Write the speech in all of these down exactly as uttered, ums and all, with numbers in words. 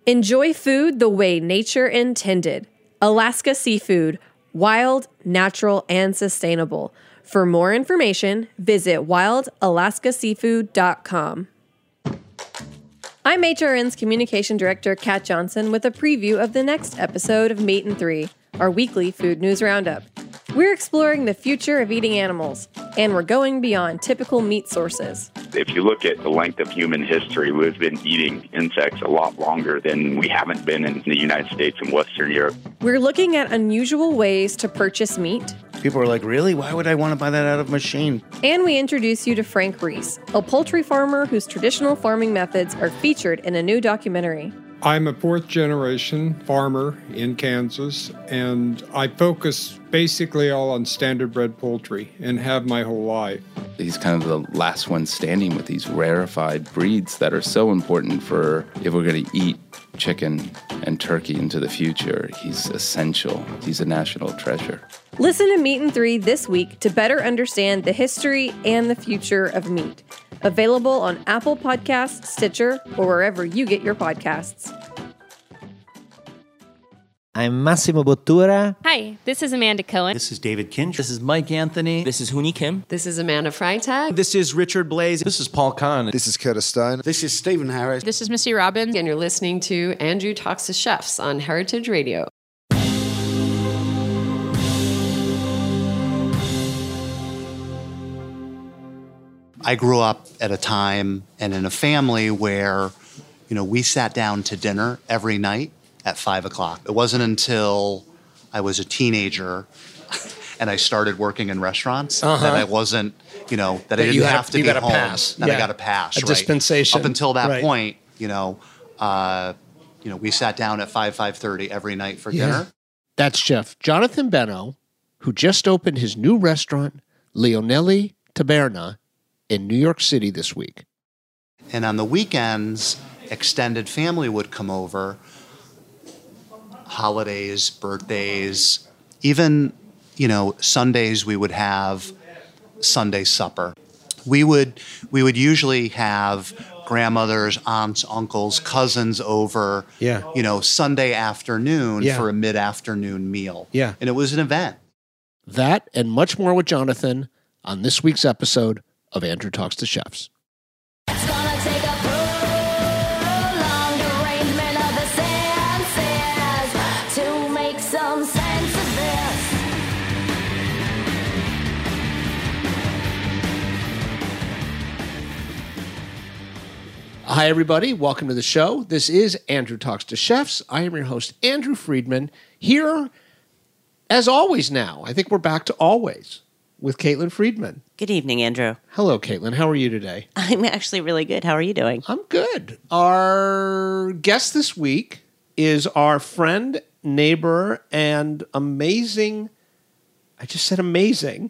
Enjoy food the way nature intended. Alaska Seafood, wild, natural, and sustainable. For more information, visit wild alaska seafood dot com. I'm H R N's Communication Director, Kat Johnson, with a preview of the next episode of Meat and Three, our weekly food news roundup. We're exploring the future of eating animals, and we're going beyond typical meat sources. If you look at the length of human history, we've been eating insects a lot longer than we haven't been in the United States and Western Europe. We're looking at unusual ways to purchase meat. People are like, really? Why would I want to buy that out of a machine? And we introduce you to Frank Reese, a poultry farmer whose traditional farming methods are featured in a new documentary. I'm a fourth generation farmer in Kansas, and I focus basically all on standard bred poultry and have my whole life. He's kind of the last one standing with these rarefied breeds that are so important for if we're going to eat chicken and turkey into the future. He's essential. He's a national treasure. Listen to Meat and Three this week to better understand the history and the future of meat. Available on Apple Podcasts, Stitcher, or wherever you get your podcasts. I'm Massimo Bottura. Hi, this is Amanda Cohen. This is David Kinch. This is Mike Anthony. This is Hooni Kim. This is Amanda Freitag. This is Richard Blaze. This is Paul Kahn. This is Curtis Stone. This is Stephen Harris. This is Missy Robbins. And you're listening to Andrew Talks to Chefs on Heritage Radio. I grew up at a time and in a family where, you know, we sat down to dinner every night at five o'clock. It wasn't until I was a teenager and I started working in restaurants uh-huh. that I wasn't, you know, that, that I didn't you have had, to you be got home. A pass. That yeah. I got a pass, a right? dispensation. Up until that right. point, you know, uh, you know, we sat down at five, five thirty every night for yeah. dinner. That's Chef Jonathan Beno, who just opened his new restaurant, Leonelli Taberna, in New York City this week. And on the weekends, extended family would come over, holidays, birthdays, even, you know, Sundays we would have Sunday supper. We would we would usually have grandmothers, aunts, uncles, cousins over, yeah. you know, Sunday afternoon yeah. for a mid-afternoon meal. Yeah. And it was an event. That and much more with Jonathan on this week's episode of Andrew Talks to Chefs. It's gonna take a prolonged arrangement of the senses to make some sense of this. Hi, everybody. Welcome to the show. This is Andrew Talks to Chefs. I am your host, Andrew Friedman, here as always now. I think we're back to always with Caitlin Friedman. Good evening, Andrew. Hello, Caitlin. How are you today? I'm actually really good. How are you doing? I'm good. Our guest this week is our friend, neighbor, and amazing, I just said amazing.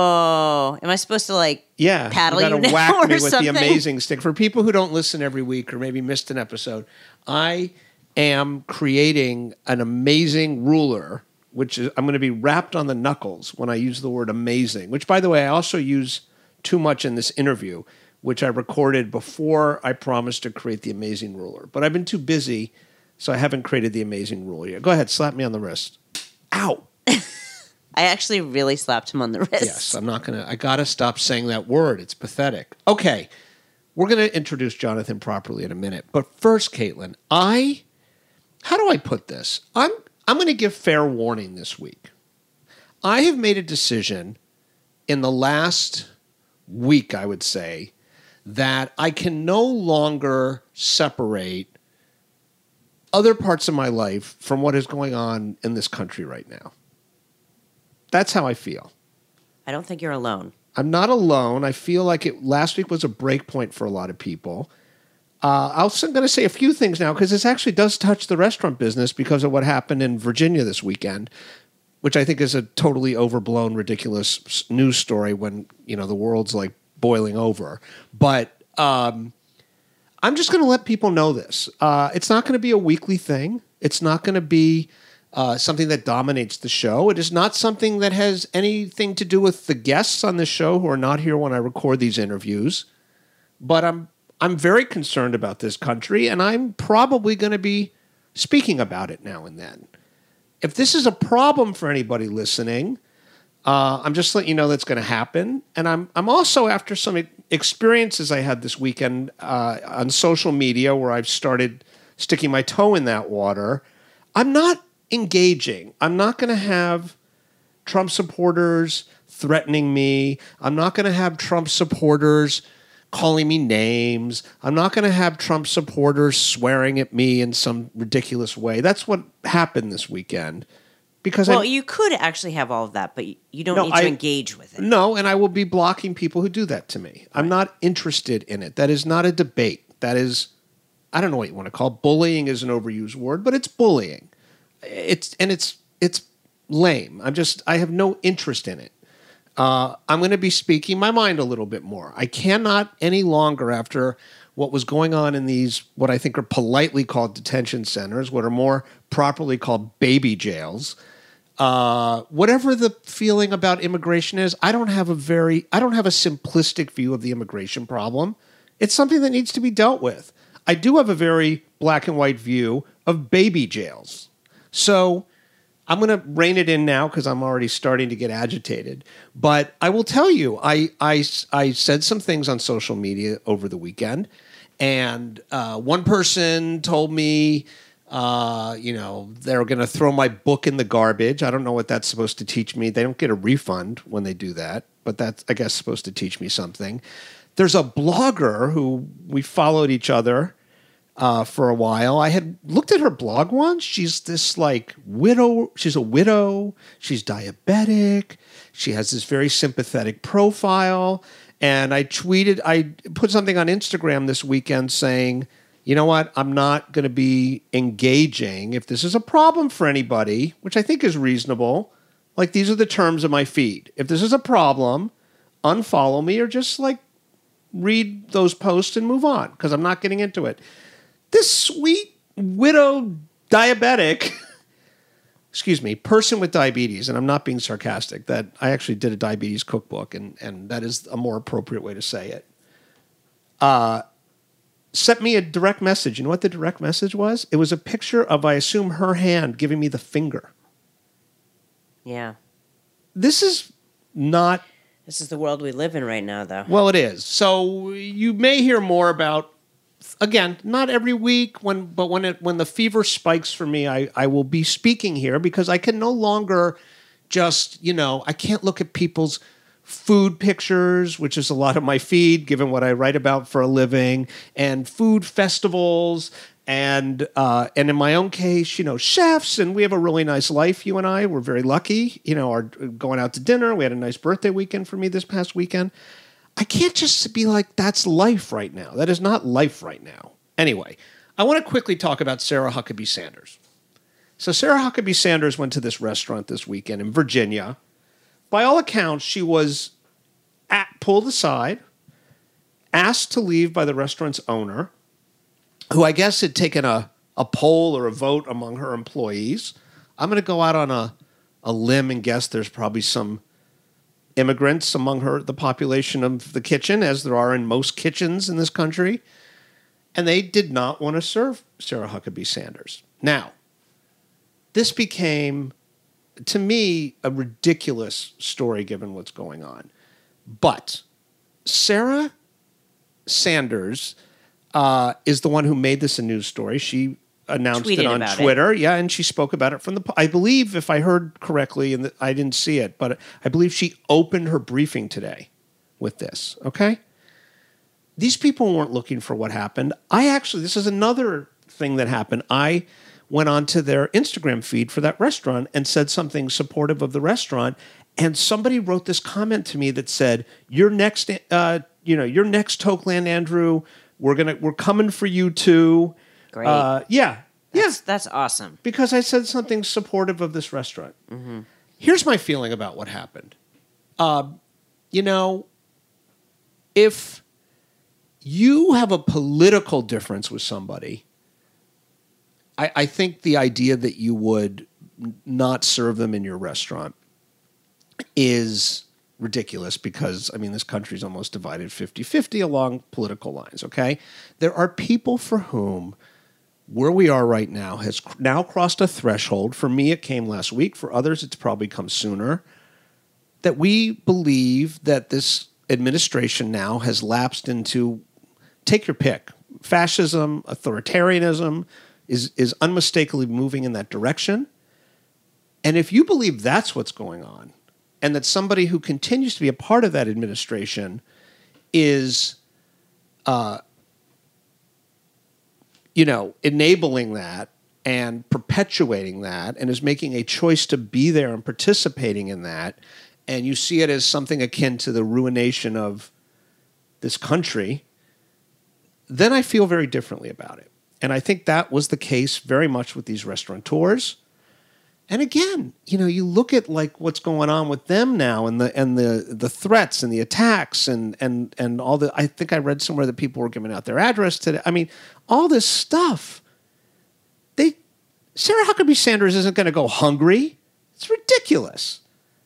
Oh, am I supposed to like yeah, paddle you you gotta now whack me or with something? the amazing stick. For people who don't listen every week or maybe missed an episode, I am creating an amazing ruler, which is I'm going to be wrapped on the knuckles when I use the word amazing, which, by the way, I also use too much in this interview, which I recorded before I promised to create the amazing ruler. But I've been too busy, so I haven't created the amazing ruler yet. Go ahead, slap me on the wrist. Ow. I actually really slapped him on the wrist. Yes, I'm not going to, I got to stop saying that word. It's pathetic. Okay, we're going to introduce Jonathan properly in a minute. But first, Caitlin, I, how do I put this? I'm, I'm going to give fair warning this week. I have made a decision in the last week, I would say, that I can no longer separate other parts of my life from what is going on in this country right now. That's how I feel. I don't think you're alone. I'm not alone. I feel like it. Last week was a break point for a lot of people. Uh, I'm going to say a few things now because this actually does touch the restaurant business because of what happened in Virginia this weekend, which I think is a totally overblown, ridiculous news story when, you know, the world's like boiling over. But um, I'm just going to let people know this. Uh, it's not going to be a weekly thing. It's not going to be uh, something that dominates the show. It is not something that has anything to do with the guests on the show who are not here when I record these interviews. But I'm I'm very concerned about this country, and I'm probably going to be speaking about it now and then. If this is a problem for anybody listening, uh, I'm just letting you know that's going to happen. And I'm I'm also, after some e- experiences I had this weekend uh, on social media where I've started sticking my toe in that water, I'm not engaging. I'm not going to have Trump supporters threatening me. I'm not going to have Trump supporters calling me names. I'm not going to have Trump supporters swearing at me in some ridiculous way. That's what happened this weekend. Because well, I, you could actually have all of that, but you don't No, need to I- engage with it. No, and I will be blocking people who do that to me. I'm not interested in it. That is not a debate. That is, I don't know what you want to call it. Bullying is an overused word, but it's bullying. It's and it's it's lame. I'm just I have no interest in it. Uh, I'm going to be speaking my mind a little bit more. I cannot any longer, after what was going on in these, what I think are politely called detention centers, what are more properly called baby jails. Uh, whatever the feeling about immigration is, I don't have a very, I don't have a simplistic view of the immigration problem. It's something that needs to be dealt with. I do have a very black and white view of baby jails. So I'm going to rein it in now because I'm already starting to get agitated. But I will tell you, I, I, I said some things on social media over the weekend, and uh, one person told me, uh, you know, they're going to throw my book in the garbage. I don't know what that's supposed to teach me. They don't get a refund when they do that, but that's, I guess, supposed to teach me something. There's a blogger who we followed each other Uh, for a while. I had looked at her blog once. She's this like widow. She's a widow. She's diabetic. She has this very sympathetic profile. And I tweeted, I put something on Instagram this weekend saying, you know what? I'm not going to be engaging. If this is a problem for anybody, which I think is reasonable, like these are the terms of my feed. If this is a problem, unfollow me or just like read those posts and move on because I'm not getting into it. This sweet widow diabetic, excuse me, person with diabetes, and I'm not being sarcastic, that I actually did a diabetes cookbook, and, and that is a more appropriate way to say it, uh, sent me a direct message. You know what the direct message was? It was a picture of, I assume, her hand giving me the finger. Yeah. This is not... This is the world we live in right now, though. Well, it is. So you may hear more about... Again, not every week, when but when it when the fever spikes for me, I, I will be speaking here because I can no longer just, you know, I can't look at people's food pictures, which is a lot of my feed, given what I write about for a living, and food festivals, and uh, and in my own case, you know, chefs, and we have a really nice life, you and I. We're very lucky, you know, are going out to dinner. We had a nice birthday weekend for me this past weekend. I can't just be like, that's life right now. That is not life right now. Anyway, I want to quickly talk about Sarah Huckabee Sanders. So Sarah Huckabee Sanders went to this restaurant this weekend in Virginia. By all accounts, she was at, pulled aside, asked to leave by the restaurant's owner, who I guess had taken a, a poll or a vote among her employees. I'm going to go out on a, a limb and guess there's probably some immigrants among her, the population of the kitchen, as there are in most kitchens in this country. And they did not want to serve Sarah Huckabee Sanders. Now, this became, to me, a ridiculous story given what's going on. But Sarah Sanders uh, is the one who made this a news story. She announced Tweeted it on about Twitter. it. Yeah, and she spoke about it from the... I believe, if I heard correctly, and I didn't see it, but I believe she opened her briefing today with this, okay? These people weren't looking for what happened. I actually... This is another thing that happened. I went onto their Instagram feed for that restaurant and said something supportive of the restaurant, and somebody wrote this comment to me that said, "You're next, uh, you know, you're next, Tokeland Andrew. We're gonna, we're coming for you too." Great. Uh, yeah. That's, yeah. That's awesome. Because I said something supportive of this restaurant. Mm-hmm. Here's my feeling about what happened. Uh, you know, if you have a political difference with somebody, I, I think the idea that you would not serve them in your restaurant is ridiculous because, I mean, this country is almost divided fifty-fifty along political lines, okay? There are people for whom where we are right now has cr- now crossed a threshold. For me, it came last week. For others, it's probably come sooner. That we believe that this administration now has lapsed into, take your pick, fascism, authoritarianism is, is unmistakably moving in that direction. And if you believe that's what's going on, and that somebody who continues to be a part of that administration is, uh, you know, enabling that and perpetuating that and is making a choice to be there and participating in that, and you see it as something akin to the ruination of this country, then I feel very differently about it. And I think that was the case very much with these restaurateurs. And again, you know, you look at like what's going on with them now, and the and the the threats and the attacks and and and all the. I think I read somewhere that people were giving out their address today. I mean, all this stuff. They Sarah Huckabee Sanders isn't going to go hungry. It's ridiculous.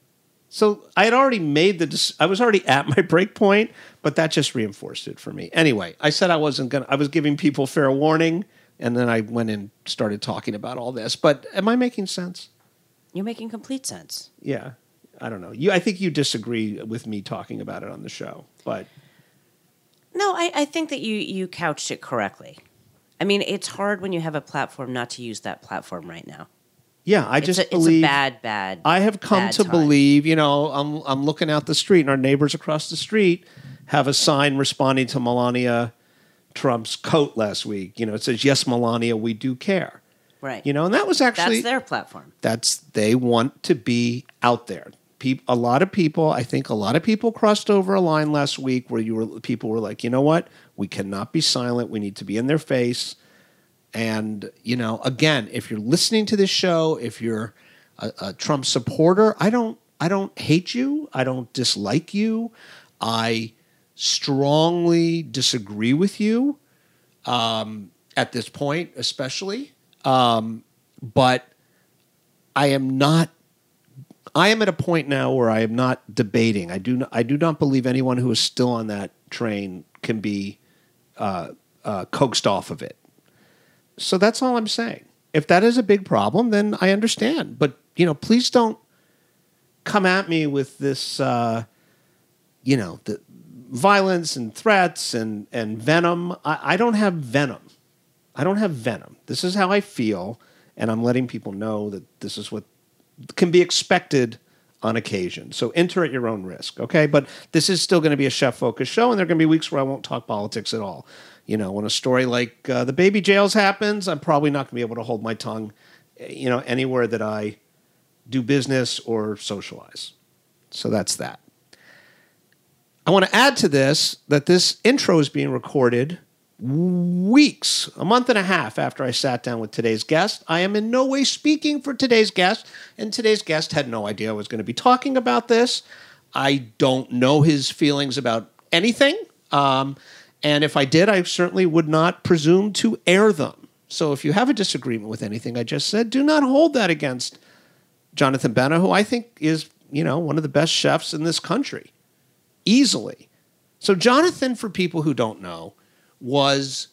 So I had already made the. I was already at my break point, but that just reinforced it for me. Anyway, I said I wasn't going to. I was giving people fair warning, and then I went and started talking about all this. But am I making sense? You're making complete sense. Yeah, I don't know. You, I think you disagree with me talking about it on the show, but No, I, I think that you you couched it correctly. I mean, it's hard when you have a platform not to use that platform right now. yeah, I It's just a, believe it's a bad, bad. I have come bad to time. believe. You know, I'm I'm looking out the street, and our neighbors across the street have a sign responding to Melania Trump's coat last week. You know, it says, "Yes, Melania, we do care." Right. You know, and that was actually That's their platform. That's they want to be out there. Peop, a lot of people, I think, a lot of people crossed over a line last week where you were people were like, you know what, we cannot be silent. We need to be in their face. And you know, again, if you're listening to this show, if you're a, a Trump supporter, I don't, I don't hate you. I don't dislike you. I strongly disagree with you um, at this point, especially. Um, but I am not, I am at a point now where I am not debating. I do not, I do not believe anyone who is still on that train can be uh, uh, coaxed off of it. So that's all I'm saying. If that is a big problem, then I understand. But, you know, please don't come at me with this, uh, you know, the violence and threats and, and venom. I, I don't have venom. I don't have venom. This is how I feel, and I'm letting people know that this is what can be expected on occasion. So enter at your own risk, okay? But this is still going to be a chef-focused show, and there are going to be weeks where I won't talk politics at all. You know, when a story like uh, the baby jails happens, I'm probably not going to be able to hold my tongue, you know, anywhere that I do business or socialize. So that's that. I want to add to this that this intro is being recorded weeks, a month and a half after I sat down with today's guest. I am in no way speaking for today's guest, and today's guest had no idea I was going to be talking about this. I don't know his feelings about anything, um, and if I did, I certainly would not presume to air them. So if you have a disagreement with anything I just said, do not hold that against Jonathan Bena, who I think is, you know, one of the best chefs in this country, easily. So Jonathan, for people who don't know, was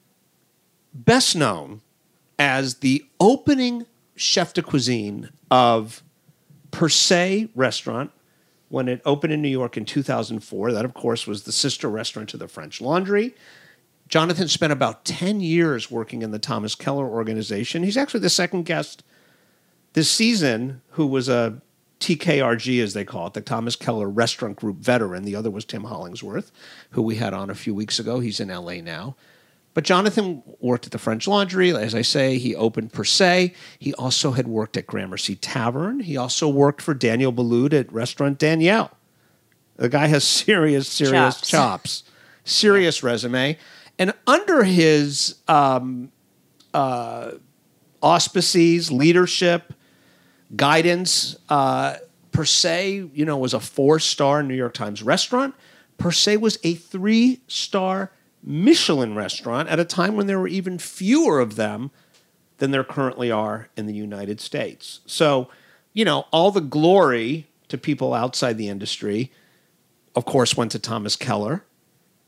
best known as the opening chef de cuisine of Per Se restaurant when it opened in New York in two thousand four. That, of course, was the sister restaurant to the French Laundry. Jonathan spent about ten years working in the Thomas Keller organization. He's actually the second guest this season who was a T K R G, as they call it, the Thomas Keller Restaurant Group veteran. The other was Tim Hollingsworth, who we had on a few weeks ago. He's in L A now. But Jonathan worked at the French Laundry. As I say, he opened Per Se. He also had worked at Gramercy Tavern. He also worked for Daniel Boulud at Restaurant Danielle. The guy has serious, serious chops. chops. Serious resume. And under his um, uh, auspices, leadership, guidance, uh, Per Se, you know, was a four-star New York Times restaurant. Per Se was a three-star Michelin restaurant at a time when there were even fewer of them than there currently are in the United States. So, you know, all the glory to people outside the industry, of course, went to Thomas Keller. But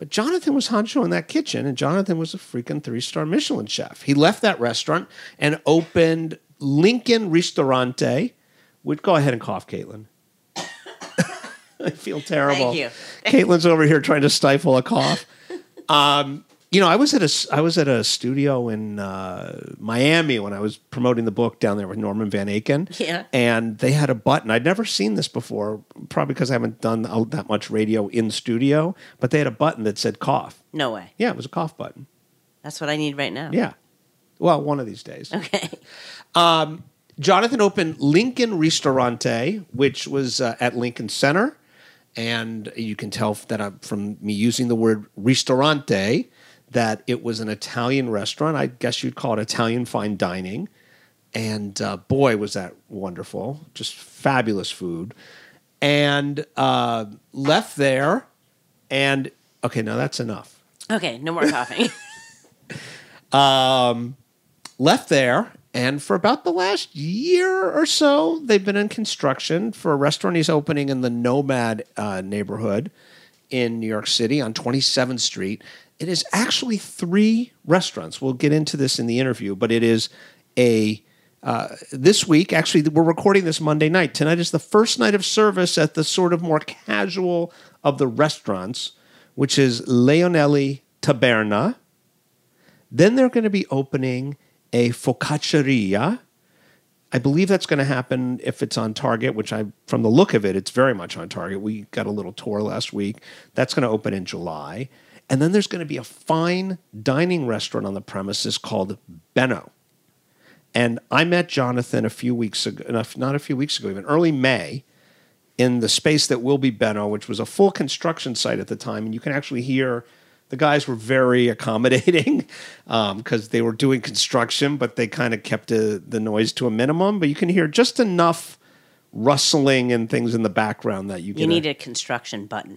But Jonathan was honcho in that kitchen, and Jonathan was a freaking three-star Michelin chef. He left that restaurant and opened Lincoln Ristorante. Which, go ahead and cough, Caitlin. I feel terrible. Thank you. Caitlin's over here trying to stifle a cough. Um, you know, I was at a I was at a studio in uh, Miami when I was promoting the book down there with Norman Van Aken. Yeah. And they had a button. I'd never seen this before, probably because I haven't done all that much radio in studio. But they had a button that said cough. No way. Yeah, it was a cough button. That's what I need right now. Yeah. Well, one of these days. Okay. Um, Jonathan opened Lincoln Ristorante, which was uh, at Lincoln Center. And you can tell that I'm, from me using the word ristorante, that it was an Italian restaurant. I guess you'd call it Italian fine dining. And uh, boy, was that wonderful. Just fabulous food. And uh, left there. And, okay, now that's enough. Okay, no more coughing. um, left there. And for about the last year or so, they've been in construction for a restaurant he's opening in the Nomad uh, neighborhood in New York City on twenty-seventh Street. It is actually three restaurants. We'll get into this in the interview, but it is a, uh, this week, actually, we're recording this Monday night. Tonight is the first night of service at the sort of more casual of the restaurants, which is Leonelli Taberna. Then they're going to be opening a focacceria. I believe that's going to happen if it's on target, which I, from the look of it, it's very much on target. We got a little tour last week. That's going to open in July. And then there's going to be a fine dining restaurant on the premises called Benno. And I met Jonathan a few weeks ago, not a few weeks ago, even early May, in the space that will be Benno, which was a full construction site at the time. And you can actually hear the guys were very accommodating because um, they were doing construction, but they kind of kept a, the noise to a minimum. But you can hear just enough rustling and things in the background that you You can. need a construction button.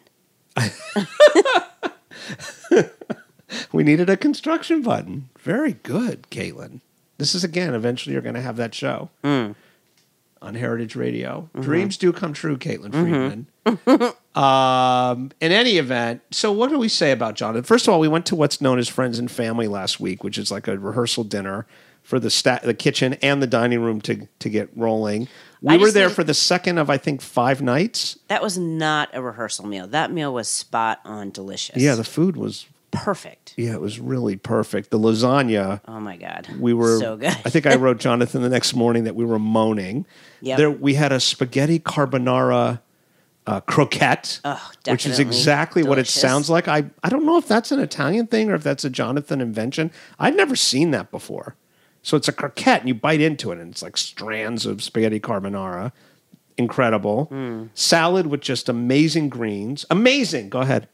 We needed a construction button. Very good, Caitlin. This is, again, eventually you're going to have that show Mm. on Heritage Radio. Mhm. Dreams do come true, Caitlin Mhm. Friedman. Um, in any event, so what do we say about Jonathan? First of all, we went to what's known as Friends and Family last week, which is like a rehearsal dinner for the sta- the kitchen and the dining room to to get rolling. We I were just there need- for the second of, I think, five nights. That was not a rehearsal meal. That meal was spot on delicious. Yeah, the food was perfect. Yeah, it was really perfect. The lasagna. Oh my God. We were so good. I think I wrote Jonathan the next morning that we were moaning. Yep. There we had a spaghetti carbonara uh, croquette, Oh, which is definitely exactly what it delicious. sounds like. I, I don't know if that's an Italian thing or if that's a Jonathan invention. I'd never seen that before. So it's a croquette and you bite into it and it's like strands of spaghetti carbonara. Incredible. Mm. Salad with just amazing greens. Amazing. Go ahead.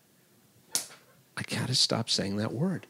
I gotta stop saying that word.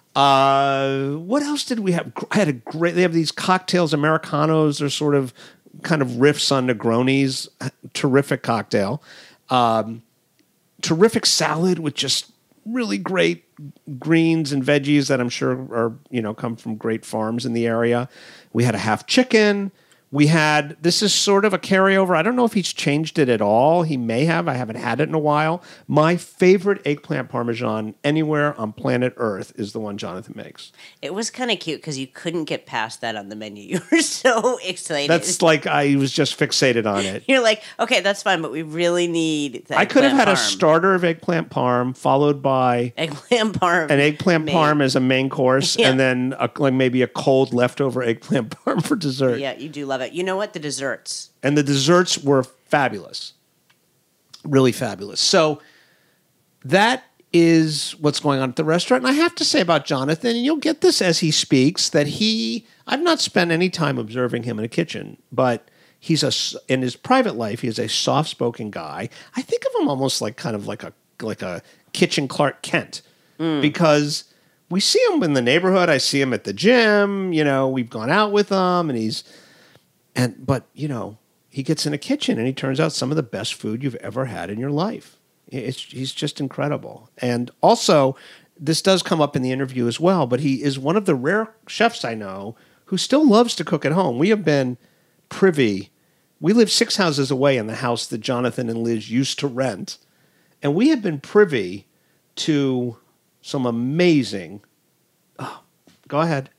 Uh, what else did we have? I had a great. They have these cocktails, Americanos. They're sort of kind of riffs on Negronis. Terrific cocktail. Um, terrific salad with just really great greens and veggies that I'm sure are you know come from great farms in the area. We had a half chicken. We had, this is sort of a carryover. I don't know if he's changed it at all. He may have. I haven't had it in a while. My favorite eggplant parmesan anywhere on planet Earth is the one Jonathan makes. It was kind of cute because you couldn't get past that on the menu. You were so excited. That's like I was just fixated on it. You're like, okay, that's fine, but we really need the I could have had eggplant a parm. starter of eggplant parm followed by Eggplant parm. an eggplant main. parm as a main course Yeah. and then a, like maybe a cold leftover eggplant parm for dessert. Yeah, you do love it. You know what? The desserts. And the desserts were fabulous. Really fabulous. So that is what's going on at the restaurant. And I have to say about Jonathan, and you'll get this as he speaks, that he, I've not spent any time observing him in a kitchen, but he's a, in his private life, he is a soft-spoken guy. I think of him almost like kind of like a, like a kitchen Clark Kent Mm. because we see him in the neighborhood. I see him at the gym, you know, we've gone out with him and he's, And but you know he gets in a kitchen and he turns out some of the best food you've ever had in your life. It's, he's just incredible. And also, this does come up in the interview as well. But he is one of the rare chefs I know who still loves to cook at home. We have been privy. We live six houses away in the house that Jonathan and Liz used to rent, and we have been privy to some amazing. Oh, go ahead.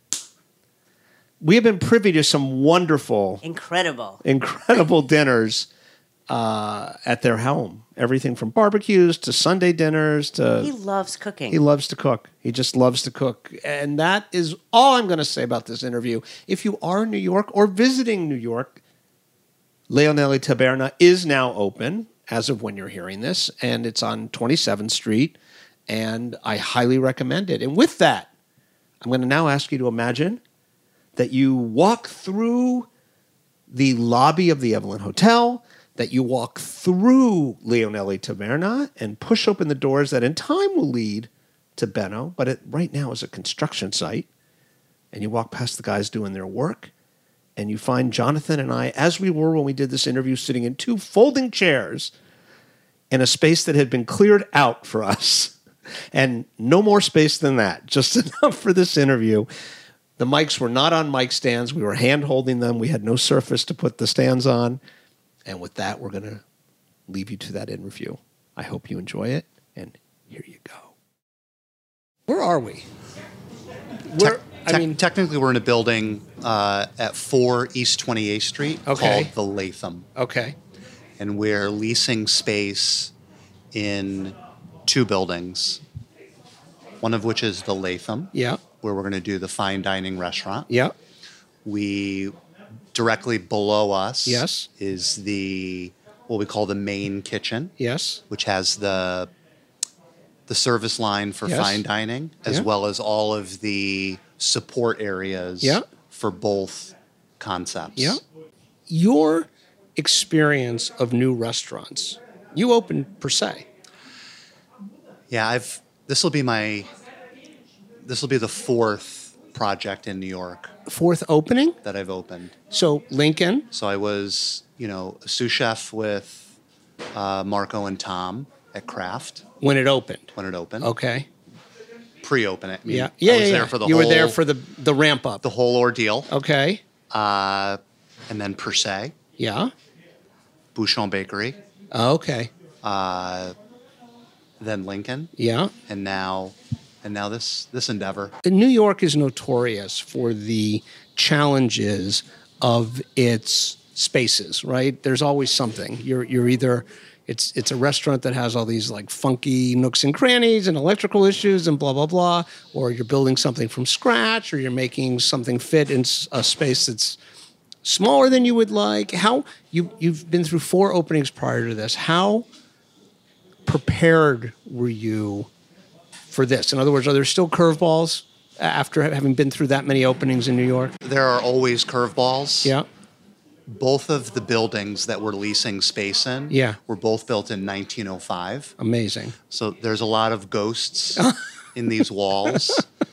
We have been privy to some wonderful, Incredible. incredible dinners uh, at their home. Everything from barbecues to Sunday dinners to. He loves cooking. He loves to cook. He just loves to cook. And that is all I'm going to say about this interview. If you are in New York or visiting New York, Leonelli Taberna is now open as of when you're hearing this, and it's on twenty-seventh Street, and I highly recommend it. And with that, I'm going to now ask you to imagine that you walk through the lobby of the Evelyn Hotel, that you walk through Leonelli Taberna and push open the doors that in time will lead to Benno, but it right now is a construction site, and you walk past the guys doing their work, and you find Jonathan and I, as we were when we did this interview, sitting in two folding chairs in a space that had been cleared out for us. And no more space than that, just enough for this interview. The mics were not on mic stands. We were hand-holding them. We had no surface to put the stands on. And with that, we're going to leave you to that interview. I hope you enjoy it, and here you go. Where are we? Where, I Tec- mean, technically, we're in a building uh, at four East twenty-eighth Street Okay. called the Latham. Okay. And we're leasing space in two buildings, one of which is the Latham, Yeah. where we're going to do the fine dining restaurant. Yeah. We, directly below us Yes. is the, what we call the main kitchen. Yes. Which has the the service line for Yes. fine dining, as Yeah. well as all of the support areas Yeah. for both concepts. Yeah. Your experience of new restaurants. You opened per se. Yeah, I've this will be my this will be the fourth project in New York Fourth opening? that I've opened. So Lincoln. So I was, you know, a sous chef with uh, Marco and Tom at Kraft When it opened. when it opened. Okay. Pre-open it. I mean, Yeah. Yeah. I was yeah, there yeah. for the you whole were there for the the ramp up. the whole ordeal. Okay. Uh, and then Per Se, Yeah. Bouchon Bakery, Okay. uh, then Lincoln, Yeah. and now and now this this endeavor. New York is notorious for the challenges of its spaces, right? There's always something. You're you're either it's it's a restaurant that has all these like funky nooks and crannies and electrical issues and blah blah blah, or you're building something from scratch, or you're making something fit in s- a space that's smaller than you would like. How you you've been through four openings prior to this. How prepared were you for this? In other words, are there still curveballs after having been through that many openings in New York? There are always curveballs. Yeah. Both of the buildings that we're leasing space in Yeah. were both built in nineteen oh five. Amazing. So there's a lot of ghosts in these walls.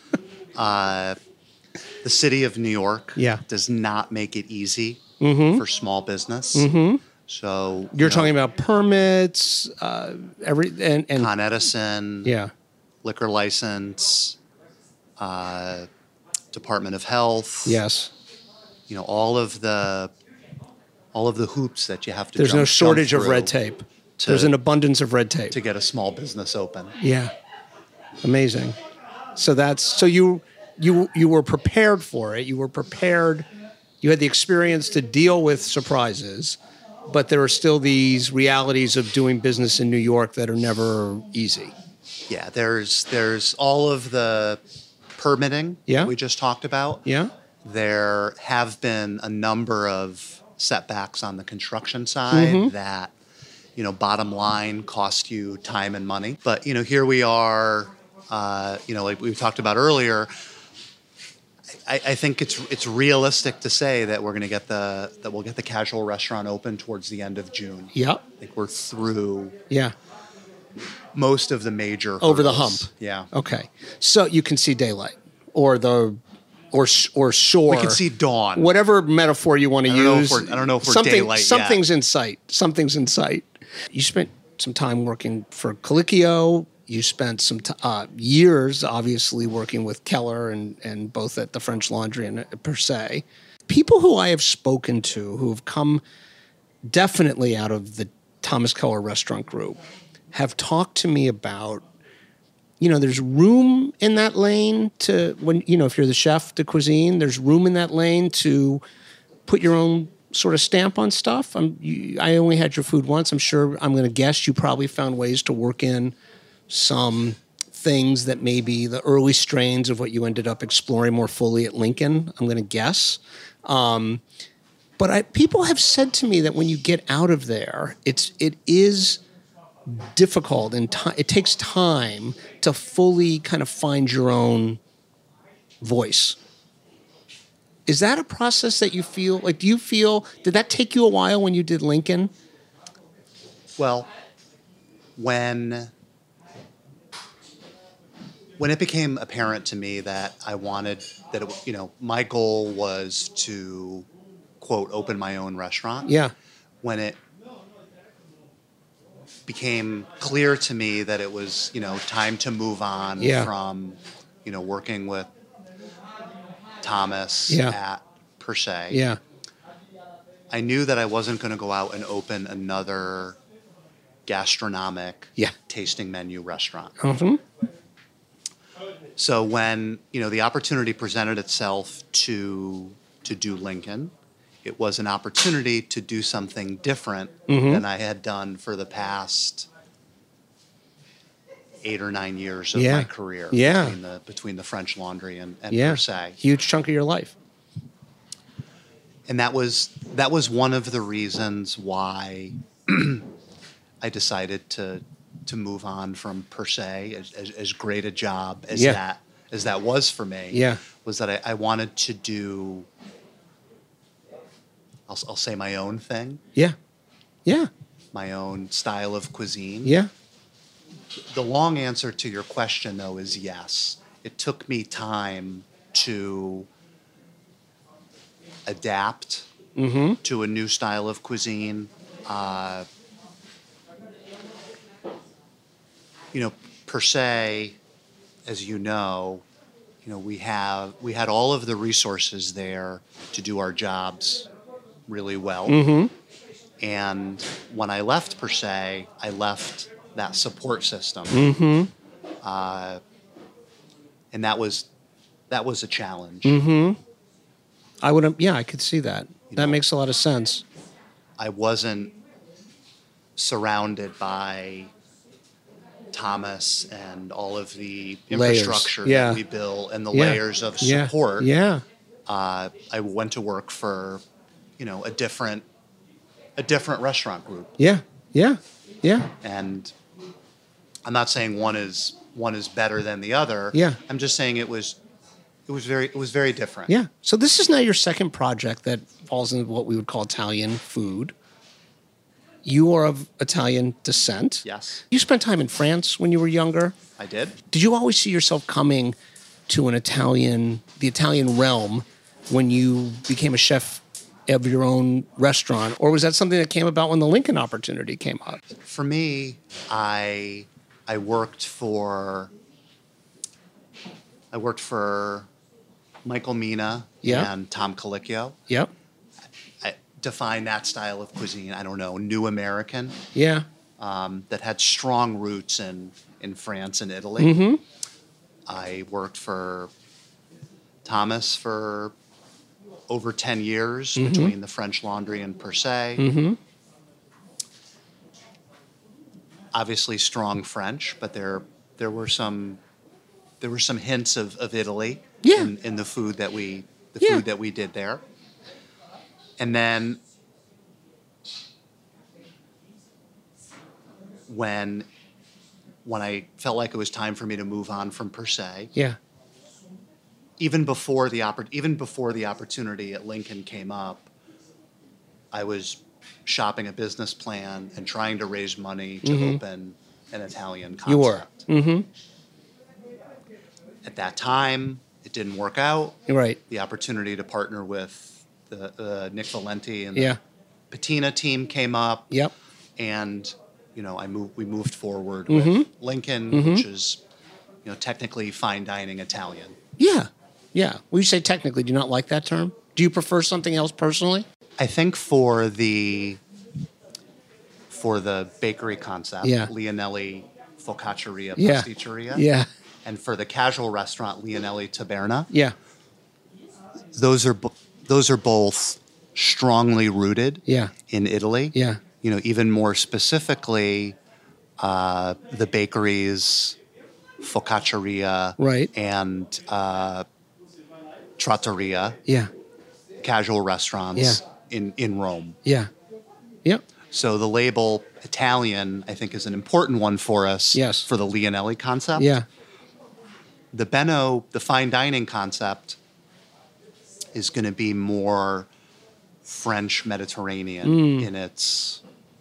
Uh, the city of New York Yeah. does not make it easy Mhm. for small business. Mhm. So You're you know, talking about permits, uh, every and, and Con Edison, yeah, liquor license, uh, Department of Health. yes. You know, all of the all of the hoops that you have to. There's jump, no shortage jump of red through tape. to- There's an abundance of red tape to get a small business open. Yeah, amazing. So that's so you you you were prepared for it. You were prepared. You had the experience to deal with surprises, but there are still these realities of doing business in New York that are never easy. Yeah, there's there's all of the permitting Yeah. that we just talked about. Yeah. There have been a number of setbacks on the construction side Mhm. that, you know, bottom line cost you time and money. But, you know, here we are, uh, you know, like we talked about earlier. I, I think it's it's realistic to say that we're going to get the that we'll get the casual restaurant open towards the end of June. Yep. I think we're through Yeah. most of the major Over the hurdles. hump. Yeah. Okay. So you can see daylight or the or sh- or shore. We can see dawn. Whatever metaphor you want to I don't know if use. we're- I don't know if we're something, daylight yet. Something's in sight. Something's in sight. You spent some time working for Colicchio. You spent some t- uh, years, obviously, working with Keller and, and both at the French Laundry and at Per Se. People who I have spoken to who have come definitely out of the Thomas Keller Restaurant Group have talked to me about you know, there's room in that lane to, when, you know, if you're the chef de cuisine, there's room in that lane to put your own sort of stamp on stuff. I'm, you, I only had your food once. I'm sure, I'm going to guess you probably found ways to work in some things that maybe the early strains of what you ended up exploring more fully at Lincoln, I'm going to guess. Um, but I, people have said to me that when you get out of there, it's it is difficult and t- it takes time to fully kind of find your own voice. Is that a process that you feel, like, do you feel, did that take you a while when you did Lincoln? Well, when... When it became apparent to me that I wanted, that it, you know, my goal was to, quote, open my own restaurant. Yeah. When it became clear to me that it was, you know, time to move on Yeah. from, you know, working with Thomas Yeah. at Per Se. Yeah. I knew that I wasn't going to go out and open another gastronomic Yeah. tasting menu restaurant. Mhm. So when, you know, the opportunity presented itself to to do Lincoln, it was an opportunity to do something different Mhm. than I had done for the past eight or nine years of Yeah. my career. Yeah. Between the between the French Laundry and, and Yeah. Per Se. Huge chunk of your life. And that was that was one of the reasons why I decided to to move on from Per Se, as, as, as great a job as Yeah. that as that was for me. Yeah. Was that I, I wanted to do, I'll, I'll say my own thing, Yeah. Yeah. my own style of cuisine. Yeah. The long answer to your question, though, is yes. It took me time to adapt Mhm. to a new style of cuisine. Uh, you know, Per Se, as you know, you know, we have we had all of the resources there to do our jobs really well. Mhm. And when I left Per Se, I left that support system. Mhm. Uh, and that was that was a challenge. Mhm. I would, yeah, I could see that. That makes a lot of sense. I wasn't surrounded by Thomas and all of the Layers. infrastructure Yeah. that we built and the Yeah. layers of Yeah. support. Yeah. Uh, I went to work for, you know, a different a different restaurant group. Yeah. Yeah. Yeah. And I'm not saying one is one is better than the other. Yeah. I'm just saying it was it was very it was very different. Yeah. So this is now your second project that falls into what we would call Italian food. You are of Italian descent. Yes. You spent time in France when you were younger. I did. Did you always see yourself coming to an Italian, the Italian realm, when you became a chef of your own restaurant, or was that something that came about when the Lincoln opportunity came up? For me, I I worked for I worked for Michael Mina Yeah. and Tom Colicchio. Yep. I define that style of cuisine. I don't know, New American. Yeah. Um, that had strong roots in in France and Italy. Mhm. I worked for Thomas for over ten years Mhm. between the French Laundry and Per Se. Mm-hmm. Obviously strong French, but there there were some there were some hints of, of Italy Yeah. in, in the food that we the Yeah. food that we did there. And then when when I felt like it was time for me to move on from Per Se, Yeah. even before the oppor- even before the opportunity at Lincoln came up, I was shopping a business plan and trying to raise money to Mhm. open an Italian concept. You were. Mm-hmm. At that time, it didn't work out. Right. The opportunity to partner with the, uh, Nick Valenti and Yeah. the Patina team came up. Yep. And you know, I moved. We moved forward Mhm. with Lincoln, Mhm. which is you know technically fine dining Italian. Yeah. Yeah. Well, you say technically, do you not like that term? Do you prefer something else personally? I think for the for the bakery concept, Yeah. Leonelli Focacceria Yeah. Pasticceria. Yeah. And for the casual restaurant, Leonelli Taberna. Yeah. Those are bo- those are both strongly rooted Yeah. in Italy. Yeah. You know, even more specifically, uh, the bakeries, Focacceria, Right. and uh, Trattoria, Yeah. casual restaurants Yeah. in, in Rome. Yeah. Yep. So the label Italian, I think, is an important one for us. Yes. For the Leonelli concept. Yeah. The Benno, the fine dining concept, is going to be more French Mediterranean Mm. in its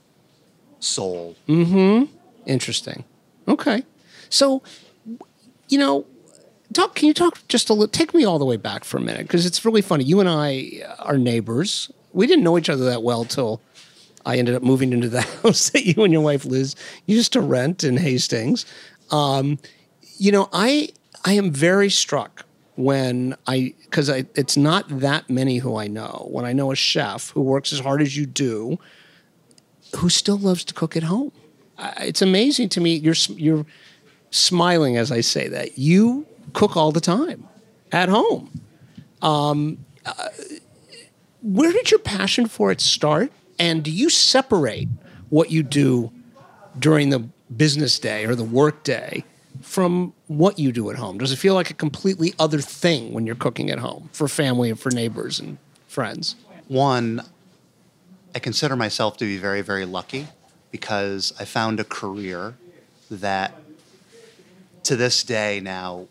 soul. Mm-hmm. Interesting. Okay. So, you know, talk. Can you talk just a little? Take me all the way back for a minute, because it's really funny. You and I are neighbors. We didn't know each other that well till I ended up moving into the house that you and your wife Liz used to rent in Hastings. Um, you know, I I am very struck when I, because I, it's not that many who I know. When I know a chef who works as hard as you do, who still loves to cook at home. I- It's amazing to me. You're s- you're smiling as I say that. You cook all the time at home. Um, uh, where did your passion for it start? And do you separate what you do during the business day or the work day from what you do at home? Does it feel like a completely other thing when you're cooking at home for family and for neighbors and friends? One, I consider myself to be very, very lucky because I found a career that to this day now,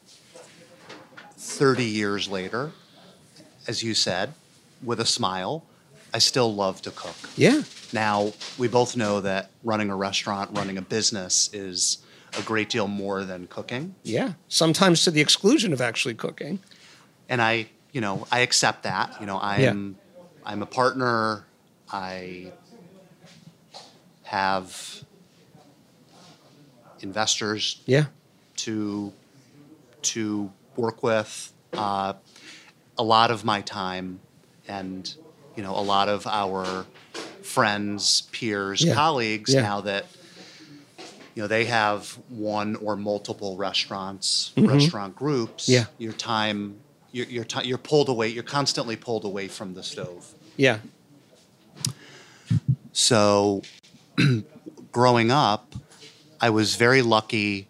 thirty years later, as you said, with a smile, I still love to cook. Yeah. Now, we both know that running a restaurant, running a business is a great deal more than cooking. Yeah. Sometimes to the exclusion of actually cooking. And I, you know, I accept that. You know, I'm I'm a partner. I have investors Yeah. to to work with. Uh, a lot of my time and, you know, a lot of our friends, peers, Yeah. colleagues, Yeah. now that, you know, they have one or multiple restaurants, Mhm. restaurant groups, Yeah. your time, your, your time, you're pulled away, you're constantly pulled away from the stove. Yeah. So growing up, I was very lucky.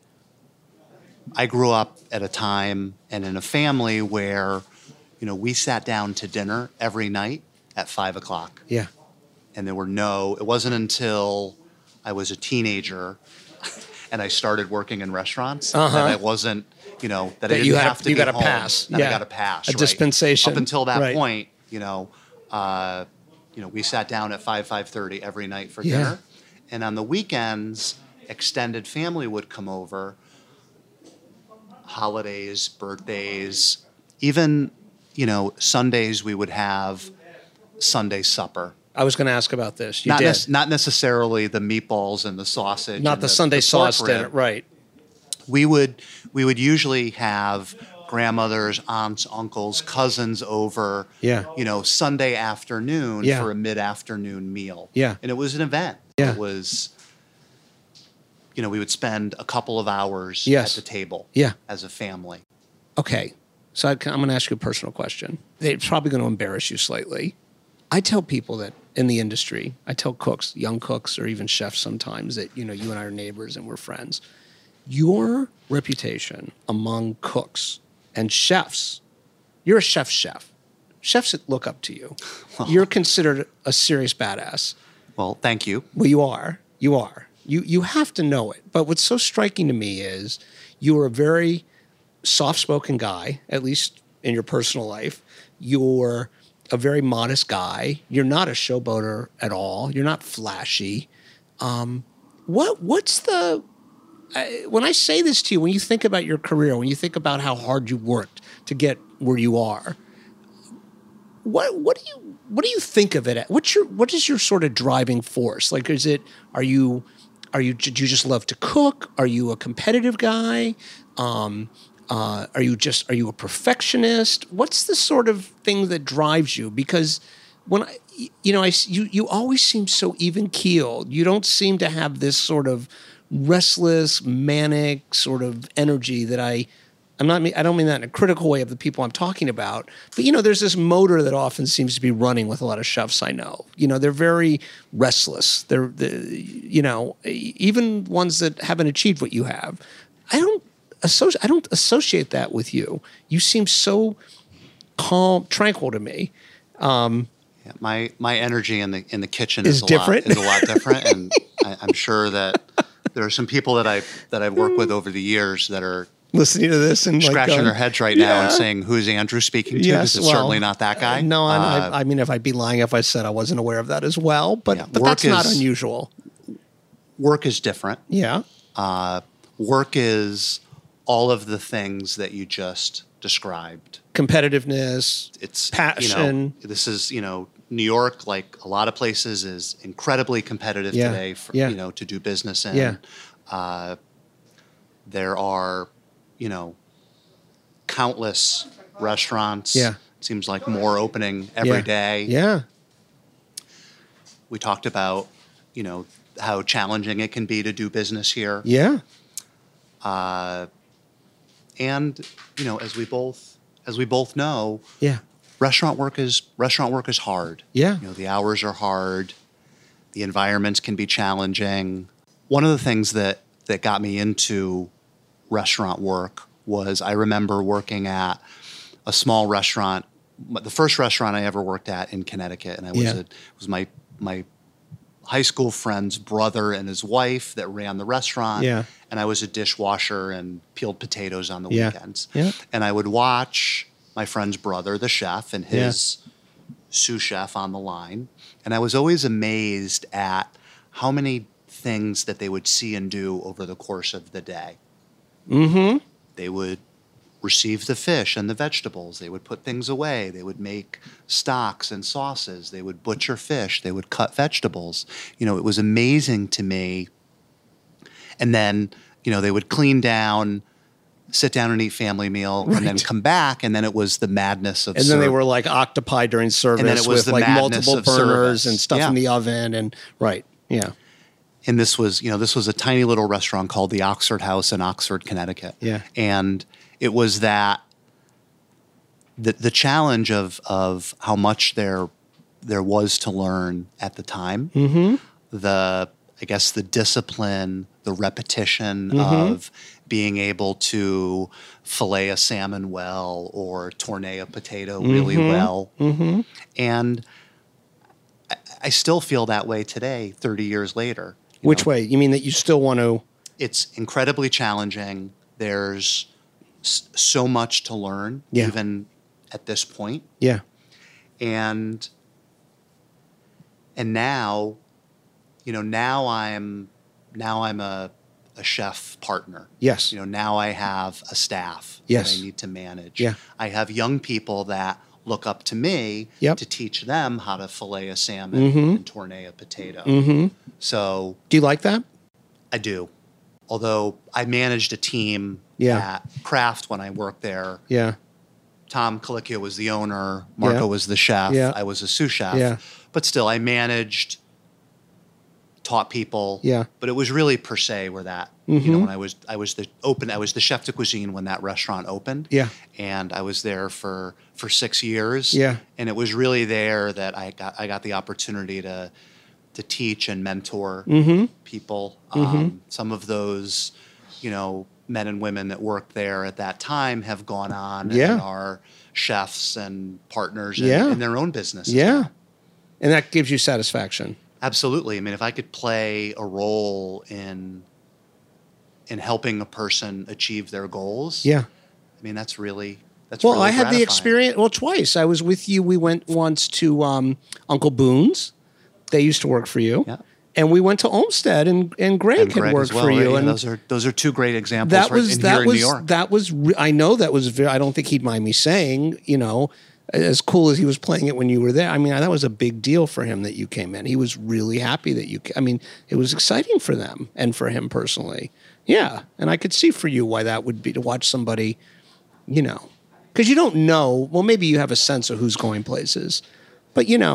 I grew up at a time and in a family where, you know, we sat down to dinner every night at five o'clock. Yeah. And there were no, it wasn't until I was a teenager and I started working in restaurants Uh-huh. that I wasn't, you know, that, That I didn't you had a- have to you be got a home, pass. That Yeah. I got a pass. A right. dispensation. Up until that Right. point, you know, uh, you know, we sat down at five, five thirty every night for Yeah. dinner. And on the weekends, extended family would come over, holidays, birthdays, even, you know, Sundays we would have Sunday supper. I was going to ask about this. You not, did. nec- not necessarily the meatballs and the sausage. Not and the, Sunday pork sauce rib. dinner. Right. We would we would usually have grandmothers, aunts, uncles, cousins over. Yeah. You know, Sunday afternoon Yeah. for a mid-afternoon meal. Yeah. And it was an event. Yeah. It was. You know, we would spend a couple of hours Yes. at the table. Yeah. As a family. Okay. So I, I'm going to ask you a personal question. It's probably going to embarrass you slightly. I tell people that in the industry, I tell cooks, young cooks, or even chefs sometimes that, you know, you and I are neighbors and we're friends. Your reputation among cooks and chefs, you're a chef's chef. Chefs that look up to you. You're considered a serious badass. Well, thank you. Well, you are. You are. You you have to know it. But what's so striking to me is you are a very soft-spoken guy, at least in your personal life. You're a very modest guy. You're not a showboater at all. You're not flashy. Um, what what's the uh, when I say this to you, when you think about your career, when you think about how hard you worked to get where you are, what what do you what do you think of it? What's your what is your sort of driving force? Like, is it are you are you do you just love to cook? Are you a competitive guy? Um, uh, are you just are you a perfectionist? What's the sort of thing that drives you? Because when I you know I you you always seem so even keeled. You don't seem to have this sort of restless, manic sort of energy that I, I'm not, I don't mean that in a critical way of the people I'm talking about, but you know, there's this motor that often seems to be running with a lot of chefs I know. You know, they're very restless. They're, the, you know, even ones that haven't achieved what you have. I don't associate, I don't associate that with you. You seem so calm, tranquil to me. Um, yeah, my my energy in the in the kitchen is is, a different. lot is a lot different, and I, I'm sure that there are some people that I that I've worked with over the years that are listening to this and scratching like going, their heads right now and yeah. saying, "Who's Andrew speaking to?" Yes, Because it's well, certainly not that guy. No, I, Uh, I, I mean, if I'd be lying if I said I wasn't aware of that as well, but Yeah, but work that's not is- unusual. work is different. Yeah. Uh, work is all of the things that you just described. Competitiveness, It's passion. You know, this is you know New York, like a lot of places, is incredibly competitive Yeah, today. For, yeah. You know, to do business in. Yeah. Uh, there are, you know, countless restaurants. Yeah. It seems like more opening every yeah. day. Yeah. We talked about, you know, how challenging it can be to do business here. Yeah. Uh, and you know, as we both as we both know, Yeah. restaurant work is restaurant work is hard. Yeah. You know, the hours are hard. The environments can be challenging. One of the things that that got me into restaurant work was I remember working at a small restaurant, the first restaurant I ever worked at in Connecticut, and I was Yeah. a, it was my my high school friend's brother and his wife that ran the restaurant. Yeah. And I was a dishwasher and peeled potatoes on the Yeah. weekends. Yeah. And I would watch my friend's brother, the chef, and Yeah. his sous chef on the line. And I was always amazed at how many things that they would see and do over the course of the day. Mm-hmm. They would receive the fish and the vegetables. They would put things away. They would make stocks and sauces. They would butcher fish. They would cut vegetables. You know, it was amazing to me. And then, you know, they would clean down, sit down and eat family meal, and then Right. come back. And then it was the madness of And then they serve- were like octopi during service And then it was with the like madness multiple of burners service. and stuff Yeah. in the oven and right. Yeah. And this was, you know, this was a tiny little restaurant called the Oxford House in Oxford, Connecticut. Yeah. And it was that the the challenge of of how much there there was to learn at the time. Mm-hmm. The I guess the discipline, the repetition Mhm. of being able to fillet a salmon well or tournee a potato really Mhm. well. Mm-hmm. And I, I still feel that way today, thirty years later. You Which know, way? You mean that you still want to? It's incredibly challenging. There's s- so much to learn, Yeah. even at this point. Yeah. And and now, you know, now I'm now I'm a a chef partner. Yes. You know, now I have a staff Yes. that I need to manage. Yeah. I have young people that look up to me Yep. to teach them how to fillet a salmon Mhm. and tournee a potato. Mm-hmm. So Do you like that? I do. Although I managed a team Yeah. at Kraft when I worked there. Yeah. Tom Colicchio was the owner. Marco Yeah. was the chef. Yeah. I was a sous chef. Yeah. But still, I managed, taught people. Yeah. But it was really per se where that, you know, Mhm. when I was I was the open I was the chef de cuisine when that restaurant opened. Yeah. And I was there for for six years. Yeah. And it was really there that I got I got the opportunity to to teach and mentor Mhm. people. Mhm. Um, some of those, you know, men and women that worked there at that time have gone on Yeah. and are chefs and partners in, Yeah. in their own business. Yeah. And that gives you satisfaction. Absolutely. I mean, if I could play a role in in helping a person achieve their goals, Yeah. I mean, that's really that's Well, really I had the gratifying. experience. Well, twice. I was with you. We went once to um, Uncle Boone's. They used to work for you. Yeah. And we went to Olmsted, and, and Greg And had Greg worked as well. for you. Yeah, and those are those are two great examples. that right was in that here was in New York. that was. Re- I know that was. Very, I don't think he'd mind me saying. You know, as cool as he was playing it when you were there. I mean, that was a big deal for him that you came in. He was really happy that you. ca- I mean, it was exciting for them and for him personally. Yeah, and I could see for you why that would be to watch somebody. You know, because you don't know. Well, maybe you have a sense of who's going places, but you know,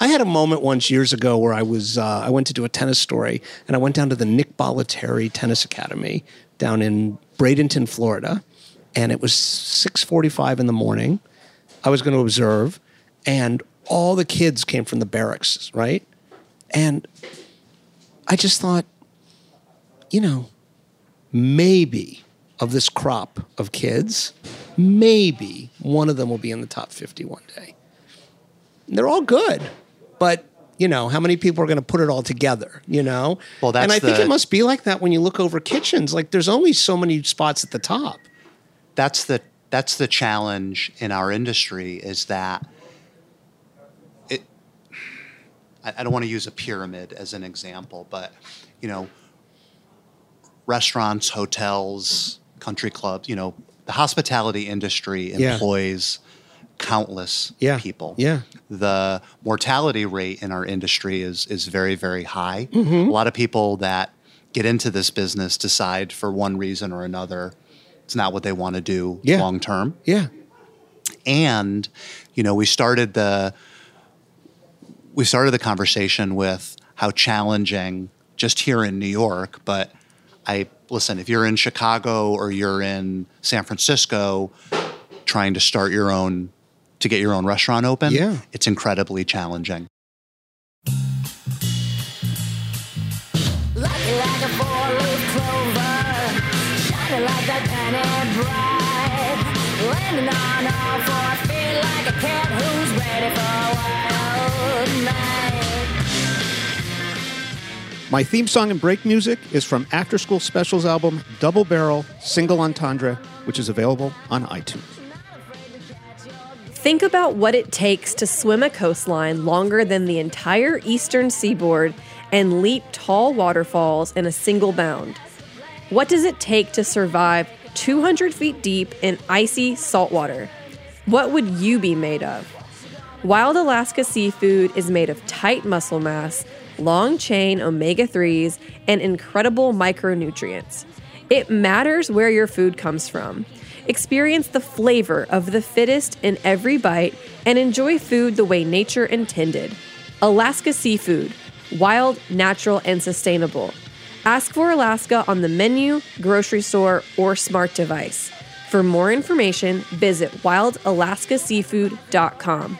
I had a moment once years ago where I was uh, I went to do a tennis story, and I went down to the Nick Bollettieri Tennis Academy down in Bradenton, Florida, and it was six forty-five in the morning. I was going to observe, and all the kids came from the barracks, right? And I just thought, you know, maybe of this crop of kids, maybe one of them will be in the top fifty one day. And they're all good. But, you know, how many people are going to put it all together, you know? Well, that's and I think the- it must be like that when you look over kitchens. Like, there's only so many spots at the top. That's the that's the challenge in our industry is that it. I, I don't want to use a pyramid as an example, but you know, restaurants, hotels, country clubs. You know, the hospitality industry Yeah. employs countless Yeah. people. Yeah. The mortality rate in our industry is is very, very high. Mhm. A lot of people that get into this business decide for one reason or another it's not what they want to do Yeah. long term. Yeah. And, you know, we started the we started the conversation with how challenging just here in New York, but I listen, if you're in Chicago or you're in San Francisco trying to start your own to get your own restaurant open, Yeah. it's incredibly challenging. Lucky like a four-leaf clover, shining like that penny bright, landing on all four feet like a cat who's ready for a wild night. My theme song and break music is from After School Specials album Double Barrel Single Entendre, which is available on iTunes. Think about what it takes to swim a coastline longer than the entire eastern seaboard and leap tall waterfalls in a single bound. What does it take to survive two hundred feet deep in icy saltwater? What would you be made of? Wild Alaska Seafood is made of tight muscle mass, long-chain omega threes, and incredible micronutrients. It matters where your food comes from. Experience the flavor of the fittest in every bite and enjoy food the way nature intended. Alaska Seafood, wild, natural, and sustainable. Ask for Alaska on the menu, grocery store, or smart device. For more information, visit wild alaska seafood dot com.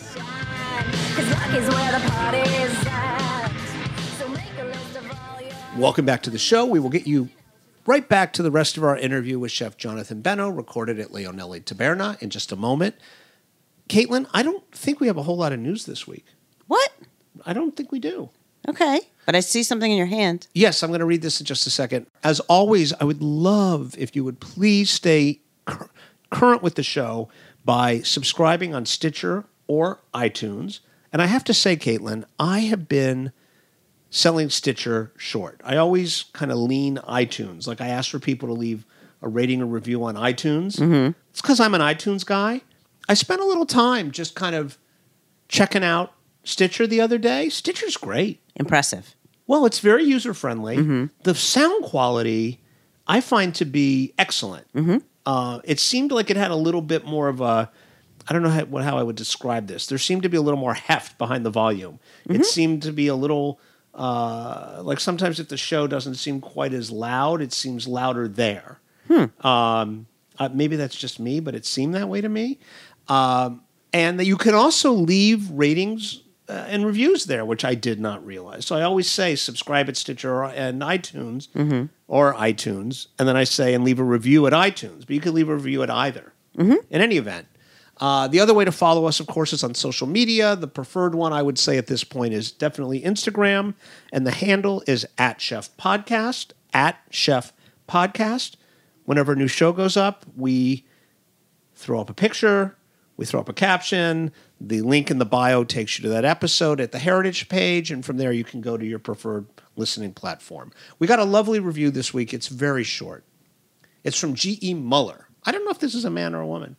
'Cause luck is where the party's at. So make a list of all your... Welcome back to the show. We will get you right back to the rest of our interview with Chef Jonathan Beno, recorded at Leonelli Taberna in just a moment. Caitlin, I don't think we have a whole lot of news this week. What? I don't think we do. Okay. But I see something in your hand. Yes, I'm going to read this in just a second. As always, I would love if you would please stay cur- current with the show by subscribing on Stitcher or iTunes. And I have to say, Caitlin, I have been selling Stitcher short. I always kind of lean iTunes. Like I ask for people to leave a rating or review on iTunes. Mm-hmm. It's because I'm an iTunes guy. I spent a little time just kind of checking out Stitcher the other day. Stitcher's great. Impressive. Well, it's very user-friendly. Mm-hmm. The sound quality I find to be excellent. Mm-hmm. Uh, it seemed like it had a little bit more of a, I don't know how, what, how I would describe this. There seemed to be a little more heft behind the volume. Mm-hmm. It seemed to be a little, uh, like sometimes if the show doesn't seem quite as loud, it seems louder there. Hmm. Um, uh, maybe that's just me, but it seemed that way to me. Um, and that you can also leave ratings uh, and reviews there, which I did not realize. So I always say subscribe at Stitcher or, and iTunes Mm-hmm. or iTunes, and then I say and leave a review at iTunes. But you can leave a review at either. Mm-hmm. In any event, uh, the other way to follow us, of course, is on social media. The preferred one, I would say at this point, is definitely Instagram, and the handle is at Chef Podcast, at Chef Podcast. Whenever a new show goes up, we throw up a picture, we throw up a caption. The link in the bio takes you to that episode at the Heritage page, and from there you can go to your preferred listening platform. We got a lovely review this week. It's very short. It's from G E. Muller. I don't know if this is a man or a woman.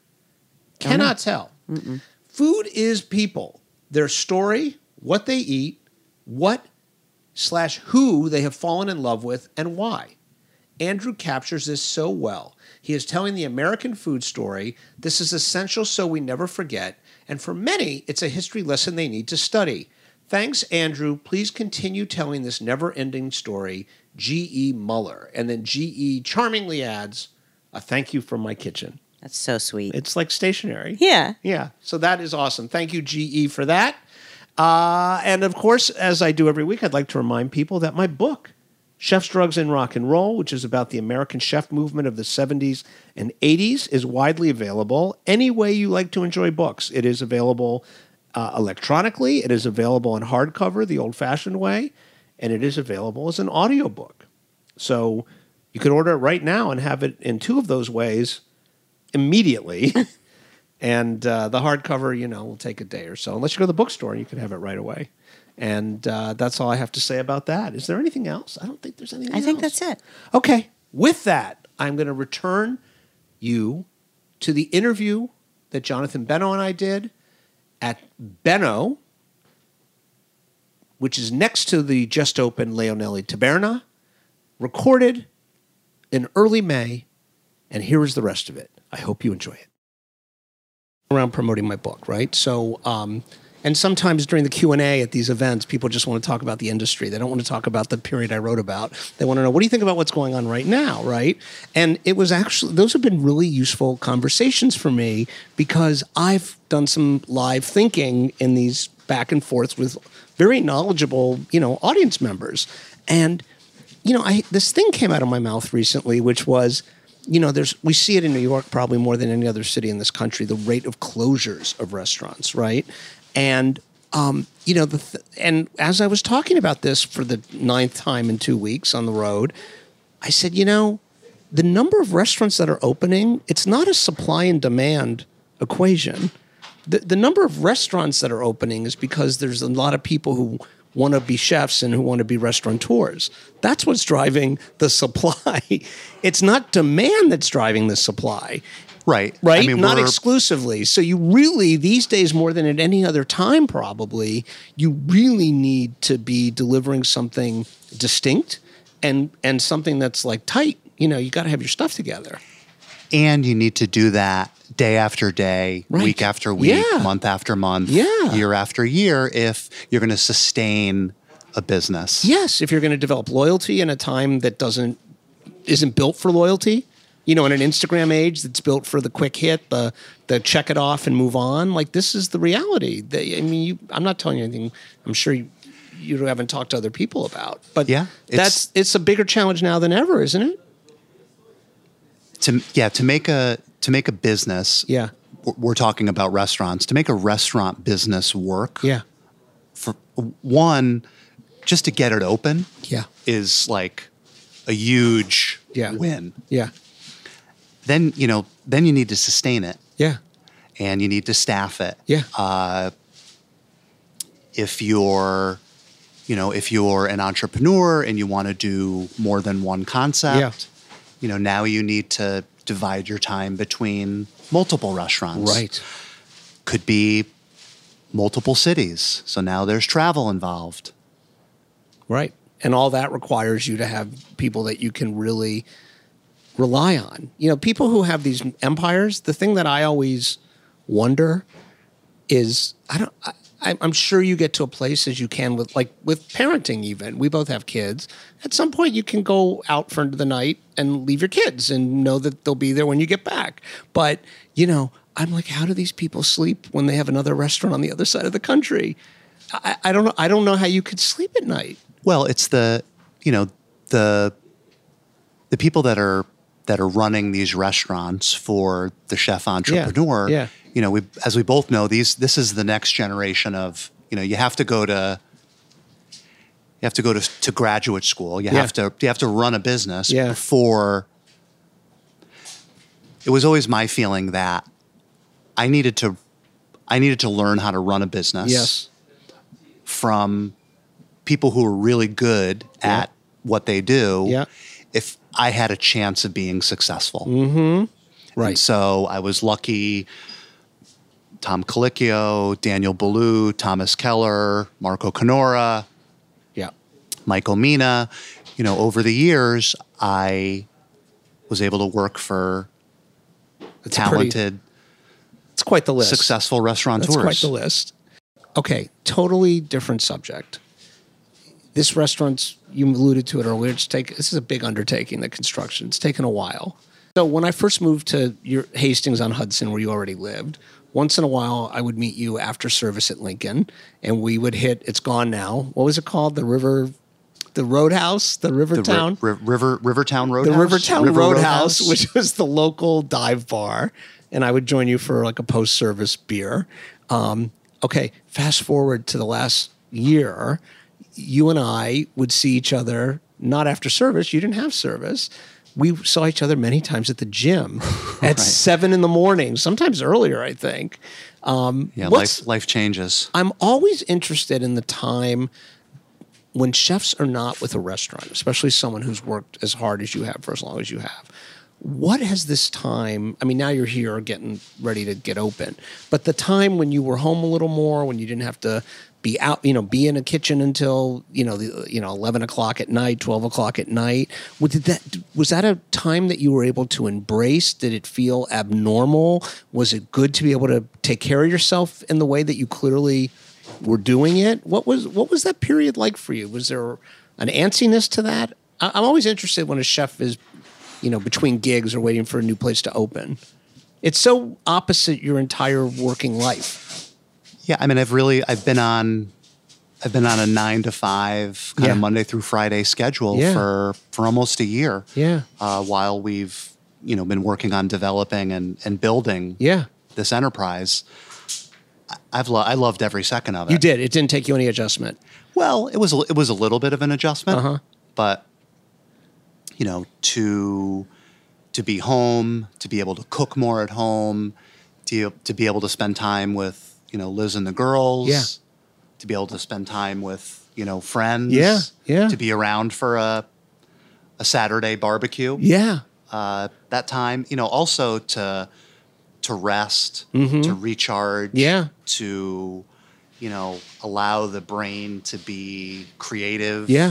Cannot tell. Mm-mm. Food is people. Their story, what they eat, what slash who they have fallen in love with, and why. Andrew captures this so well. He is telling the American food story. This is essential so we never forget, And for many, it's a history lesson they need to study. Thanks, Andrew. Please continue telling this never-ending story, G E. Muller. And then G E charmingly adds, a thank you from my kitchen. That's so sweet. It's like stationery. Yeah. Yeah. So that is awesome. Thank you, G E, for that. Uh, and of course, as I do every week, I'd like to remind people that my book, Chefs, Drugs, and Rock and Roll, which is about the American chef movement of the seventies and eighties, is widely available any way you like to enjoy books. It is available uh, electronically. It is available in hardcover, the old-fashioned way, and it is available as an audiobook. So you can order it right now and have it in two of those ways immediately. And uh, the hardcover, you know, will take a day or so. Unless you go to the bookstore, you can have it right away. And uh, that's all I have to say about that. Is there anything else? I don't think there's anything I else. think that's it. Okay. With that, I'm going to return you to the interview that Jonathan Beno and I did at Beno, which is next to the just opened Leonelli Taberna, recorded in early May. And here is the rest of it. I hope you enjoy it. Around promoting my book, right? So, um, and sometimes during the Q and A at these events, people just want to talk about the industry. They don't want to talk about the period I wrote about. They want to know, what do you think about what's going on right now, right? And it was actually, those have been really useful conversations for me because I've done some live thinking in these back and forths with very knowledgeable, you know, audience members. And, you know, I this thing came out of my mouth recently, which was, you know, there's we see it in New York probably more than any other city in this country, the rate of closures of restaurants, right? And, um, you know, the th- and as I was talking about this for the ninth time in two weeks on the road, I said, you know, the number of restaurants that are opening, it's not a supply and demand equation. The, the number of restaurants that are opening is because there's a lot of people who want to be chefs and who want to be restaurateurs. That's what's driving the supply. It's not demand that's driving the supply. Right. Right? I mean, not we're- exclusively. So you really, these days more than at any other time probably, you really need to be delivering something distinct and and something that's like tight. You know, you got to have your stuff together. And you need to do that day after day, Right. week after week, Yeah. month after month, Yeah. year after year, if you're going to sustain a business. Yes, if you're going to develop loyalty in a time that doesn't isn't built for loyalty, you know, in an Instagram age that's built for the quick hit, the the check it off and move on. Like this is the reality. The, I mean, you, I'm not telling you anything. I'm sure you, you haven't talked to other people about, but Yeah, it's- that's it's a bigger challenge now than ever, isn't it? To yeah, to make a to make a business. Yeah. we're- We're talking about restaurants. To make a restaurant business work. Yeah. For one, just to get it open. Yeah. Is like a huge Yeah. win. Yeah. Then you know, then you need to sustain it. Yeah. And you need to staff it. Yeah. Uh, if you're, you know, if you're an entrepreneur and you want to do more than one concept, Yeah. you know, now you need to divide your time between multiple restaurants. Right. Could be multiple cities. So now there's travel involved. Right. And all that requires you to have people that you can really rely on. You know, people who have these empires, the thing that I always wonder is, I don't, I, I'm sure you get to a place as you can with, like, with parenting even. We both have kids. At some point, you can go out for the night and leave your kids and know that they'll be there when you get back. But, you know, I'm like, how do these people sleep when they have another restaurant on the other side of the country? I, I don't know. I don't know how you could sleep at night. Well, it's the, you know, the the people that are that are running these restaurants for the chef entrepreneur. Yeah. You know, we as we both know, these this is the next generation of, you know, you have to go to you have to go to, to graduate school. You Yeah. have to you have to run a business Yeah. before. It was always my feeling that I needed to I needed to learn how to run a business. Yes. From people who are really good Yeah. at what they do. Yeah. If I had a chance of being successful. Mm-hmm. Right. And so I was lucky. Tom Colicchio, Daniel Ballou, Thomas Keller, Marco Canora, Yeah. Michael Mina. You know, over the years, I was able to work for That's a pretty- talented, It's quite the list. successful restaurateurs. That's quite the list. Okay, totally different subject. This restaurant's, you alluded to it earlier, it's take, this is a big undertaking, the construction. It's taken a while. So when I first moved to your Hastings on Hudson, where you already lived, once in a while I would meet you after service at Lincoln, and we would hit, it's gone now, what was it called? The River, the Roadhouse? The Rivertown? The ri- ri- River Rivertown Roadhouse. The Rivertown River Roadhouse, which was the local dive bar. And I would join you for like a post-service beer. Um, okay, fast forward to the last year, you and I would see each other, not after service, you didn't have service. We saw each other many times at the gym at Right. seven in the morning, sometimes earlier, I think. Um, Yeah, what's- life life changes. I'm always interested in the time when chefs are not with a restaurant, especially someone who's worked as hard as you have for as long as you have. What has this time, I mean, now you're here getting ready to get open, but the time when you were home a little more, when you didn't have to be out, you know, be in a kitchen until, you know, the, you know, eleven o'clock at night, twelve o'clock at night. Was that, was that a time that you were able to embrace? Did it feel abnormal? Was it good to be able to take care of yourself in the way that you clearly were doing it? What was, what was that period like for you? Was there an antsiness to that? I, I'm always interested when a chef is, you know, between gigs or waiting for a new place to open. It's so opposite your entire working life. Yeah, I mean, I've really, I've been on, I've been on a nine to five kind Yeah. of Monday through Friday schedule Yeah. for for almost a year. Yeah. Uh, while we've, you know, been working on developing and and building. Yeah. This enterprise. I- I've lo- I loved every second of it. You did. It didn't take you any adjustment. Well, it was a- it was a little bit of an adjustment, Uh-huh. but you know, to to be home, to be able to cook more at home, to to be able to spend time with, you know, Liz and the girls, Yeah. to be able to spend time with, you know, friends, Yeah, yeah. to be around for a a Saturday barbecue, Yeah. uh, that time, you know, also to to rest, Mhm. to recharge, Yeah. to, you know, allow the brain to be creative. Yeah.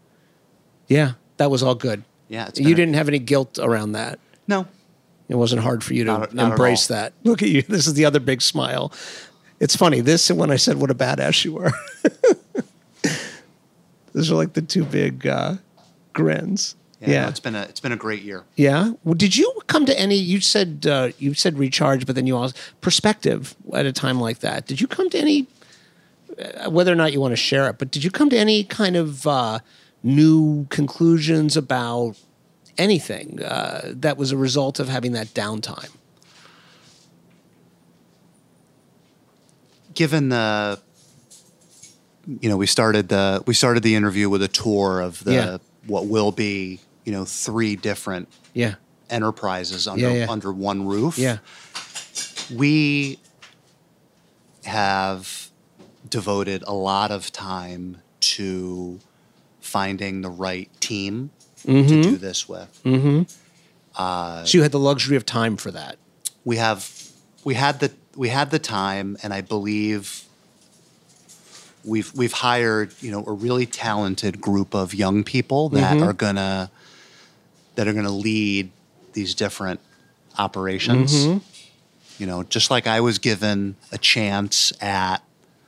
Yeah. That was all good. Yeah, it's You been a- didn't have any guilt around that. No. It wasn't hard for you to Not- not at embrace all. that. Look at you. This is the other big smile. It's funny. This and when I said what a badass you were. Those are like the two big uh, grins. Yeah, Yeah. no, it's been a it's been a great year. Yeah. Well, did you come to any? You said uh, you said recharge, but then you also perspective at a time like that. Did you come to any? Uh, whether or not you want to share it, but did you come to any kind of uh, new conclusions about anything uh, that was a result of having that downtime? Given the, you know, we started the we started the interview with a tour of the Yeah. what will be, you know, three different Yeah. enterprises under Yeah, yeah. under one roof. Yeah. We have devoted a lot of time to finding the right team to Mhm. do this with. Mm-hmm. Uh, So you had the luxury of time for that. we have we had the we had the time, and I believe we've we've hired, you know, a really talented group of young people that Mhm. are gonna that are gonna lead these different operations. Mhm. You know, just like I was given a chance at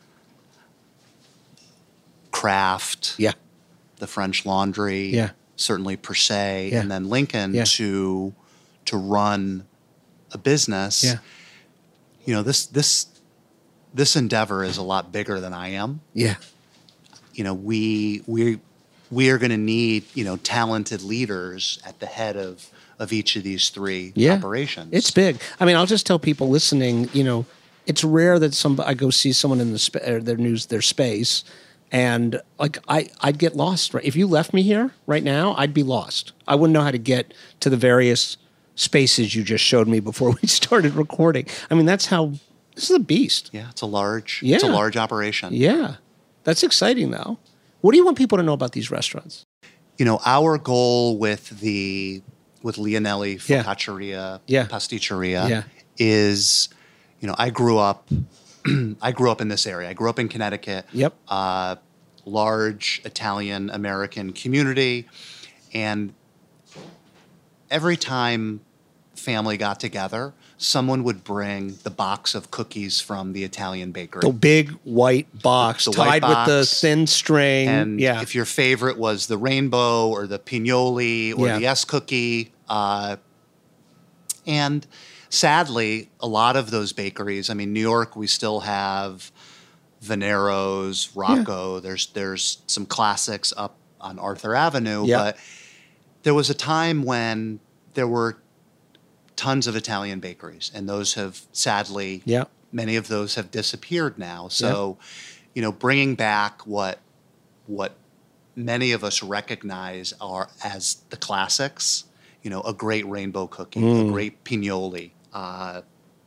Kraft, yeah, the French Laundry, Yeah. certainly Per Se, Yeah. and then Lincoln Yeah. to to run a business. Yeah. You know, this this this endeavor is a lot bigger than I am. Yeah. You know, we we we are going to need, you know, talented leaders at the head of of each of these three Yeah. operations. It's big. I mean, I'll just tell people listening, you know, it's rare that some I go see someone in the sp- or their news their space, and like I I'd get lost. Right, if you left me here right now, I'd be lost. I wouldn't know how to get to the various spaces you just showed me before we started recording. I mean, that's how this is a beast. Yeah, it's a large Yeah. it's a large operation. Yeah, that's exciting though. What do you want people to know about these restaurants? You know, our goal with the with Leonelli Yeah. Focacceria, Yeah. Pasticceria Yeah. is, you know, I grew up I grew up in this area. I grew up in Connecticut. Yep. Uh, large Italian American community, and every time family got together, someone would bring the box of cookies from the Italian bakery. The big white box The white tied with the box. thin string. And yeah. if your favorite was the rainbow or the pignoli or Yeah. the S cookie, uh, and sadly, a lot of those bakeries, I mean, New York, we still have Venero's, Rocco. There's there's some classics up on Arthur Avenue, Yeah. but there was a time when there were tons of Italian bakeries, and those have sadly, Yeah. many of those have disappeared now. So, you know, bringing back what what many of us recognize are as the classics, you know, a great rainbow cookie, Mm. a great pignoli. Uh,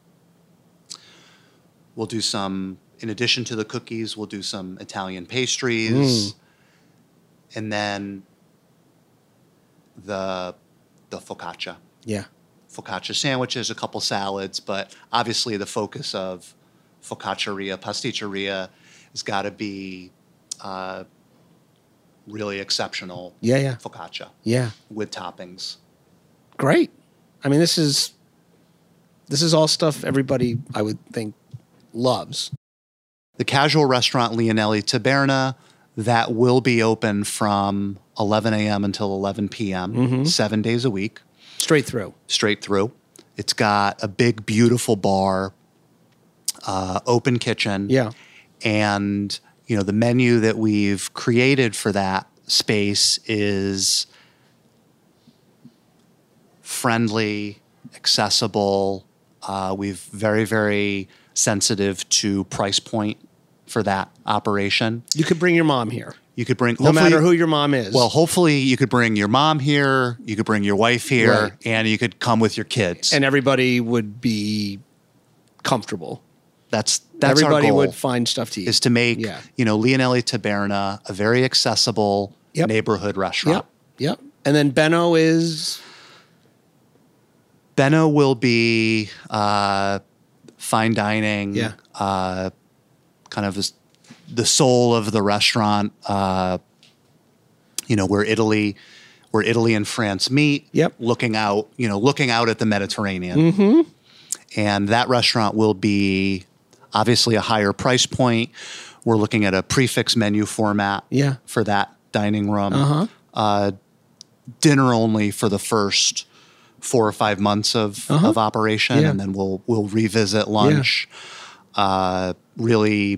we'll do some, in addition to the cookies, we'll do some Italian pastries. Mm. And then the the focaccia. Yeah. Focaccia sandwiches, a couple salads, but obviously the focus of focacceria, pasticceria has got to be uh, really exceptional Yeah, yeah. focaccia Yeah. with toppings. Great. I mean, this is this is all stuff everybody, I would think, loves. The casual restaurant Leonelli Taberna, that will be open from eleven a.m. until eleven p.m., Mhm. seven days a week. Straight through. Straight through. It's got a big, beautiful bar, uh, open kitchen. Yeah. And, you know, the menu that we've created for that space is friendly, accessible. Uh, we've very, very sensitive to price point for that operation. You could bring your mom here. You could bring No hopefully- matter who your mom is. Well, hopefully you could bring your mom here, you could bring your wife here, Right. and you could come with your kids. And everybody would be comfortable. That's that's Everybody our goal, would find stuff to eat. is to make Yeah. you know Leonelli Taberna a very accessible Yep. neighborhood restaurant. Yep. Yep. And then Benno is Benno will be uh, fine dining, Yeah. uh, kind of this- the soul of the restaurant. Uh, you know, where Italy, where Italy and France meet. Yep. Looking out, you know, looking out at the Mediterranean. Mm-hmm. And that restaurant will be obviously a higher price point. We're looking at a prefix menu format Yeah. for that dining room. Uh-huh. Uh, dinner only for the first four or five months of, Uh-huh. of operation, Yeah. and then we'll we'll revisit lunch. Uh, really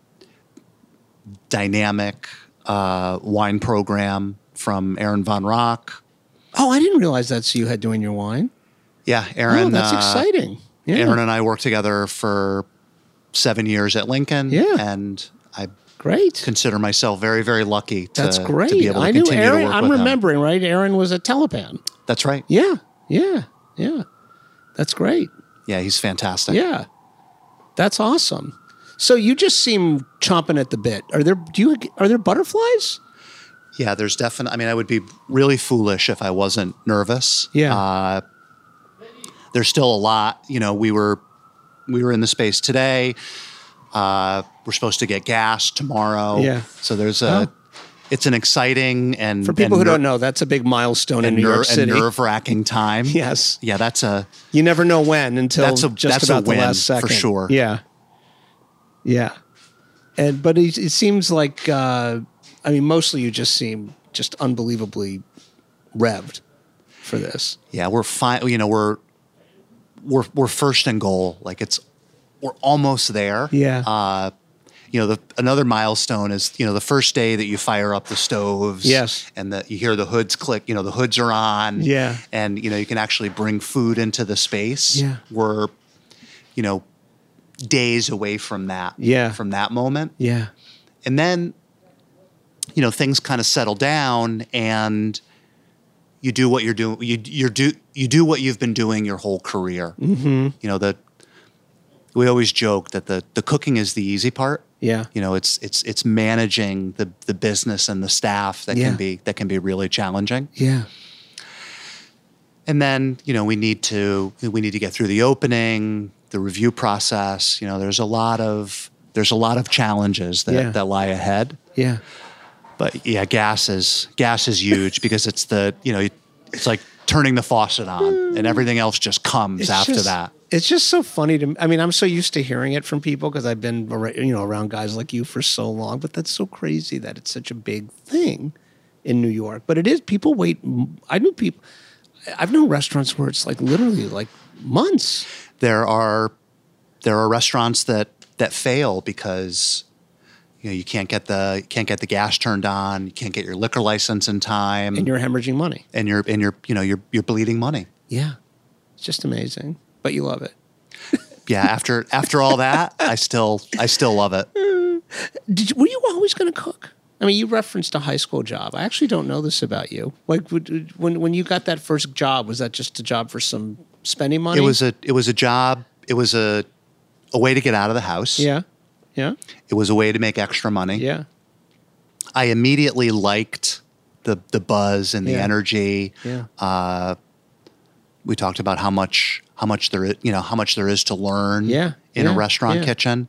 dynamic uh, wine program from Aaron Von Rock. Oh, I didn't realize that's you had doing your wine. Yeah, Aaron. Oh, that's uh, exciting. Yeah. Aaron and I worked together for seven years at Lincoln. Yeah. And I Great. consider myself very, very lucky to, That's to great. be able to I knew continue Aaron. to work I'm with him. remembering, right? Aaron was at Telepan. That's right. Yeah. Yeah. Yeah. That's great. Yeah, he's fantastic. Yeah. That's awesome. So you just seem chomping at the bit. Are there do you are there butterflies? Yeah, there's definitely, I mean, I would be really foolish if I wasn't nervous. Yeah. Uh, there's still a lot, you know, we were, we were in the space today. Uh, we're supposed to get gas tomorrow. Yeah. So there's a, it's an exciting and For people and who ner- don't know, that's a big milestone in and, New ner- York City. and nerve-wracking time. Yes. Yeah, that's a, You never know when until That's a- just that's a about the win last for second. sure. Yeah. Yeah. And but it, it seems like uh, I mean, mostly you just seem just unbelievably revved for this. yeah, we're fine. You know, we're, we're, we're first and goal. Like it's, we're almost there. Yeah. Uh, you know, the, another milestone is, you know, the first day that you fire up the stoves. Yes. And that you hear the hoods click, you know, the hoods are on. Yeah. And, you know, you can actually bring food into the space. Yeah. We're, you know, days away from that. Yeah. From that moment. Yeah. And then, you know, things kind of settle down and you do what you're doing. You, you're do, you do what you've been doing your whole career. Mm-hmm. You know, the, we always joke that the, the cooking is the easy part. Yeah. You know, it's it's it's managing the the business and the staff that Yeah. can be that can be really challenging. Yeah. And then, you know, we need to we need to get through the opening, the review process. You know, there's a lot of there's a lot of challenges that, Yeah. that lie ahead. Yeah. But yeah, gas is gas is huge because it's the, you know, it's like turning the faucet on and everything else just comes It's after just- that. It's just so funny to me. I mean, I'm so used to hearing it from people because I've been, ar- you know, around guys like you for so long. But that's so crazy that it's such a big thing in New York. But it is. People wait. I knew people. I've known restaurants where it's like literally like months. There are there are restaurants that that fail because you know you can't get the can't get the gas turned on. You can't get your liquor license in time, And you're hemorrhaging money. and you're and you're you know you're you're bleeding money. Yeah, it's just amazing. But you love it. Yeah, after after all that, I still I still love it. Did you, were you always going to cook? I mean, you referenced a high school job. I actually don't know this about you. Like would- when when you got that first job, was that just a job for some spending money? It was a it was a job. It was a a way to get out of the house. Yeah, yeah, It was a way to make extra money. yeah, I immediately liked the the buzz and the Yeah. energy. yeah. Uh, we talked about how much how much there is, you know how much there is to learn Yeah, in yeah, a restaurant yeah. kitchen.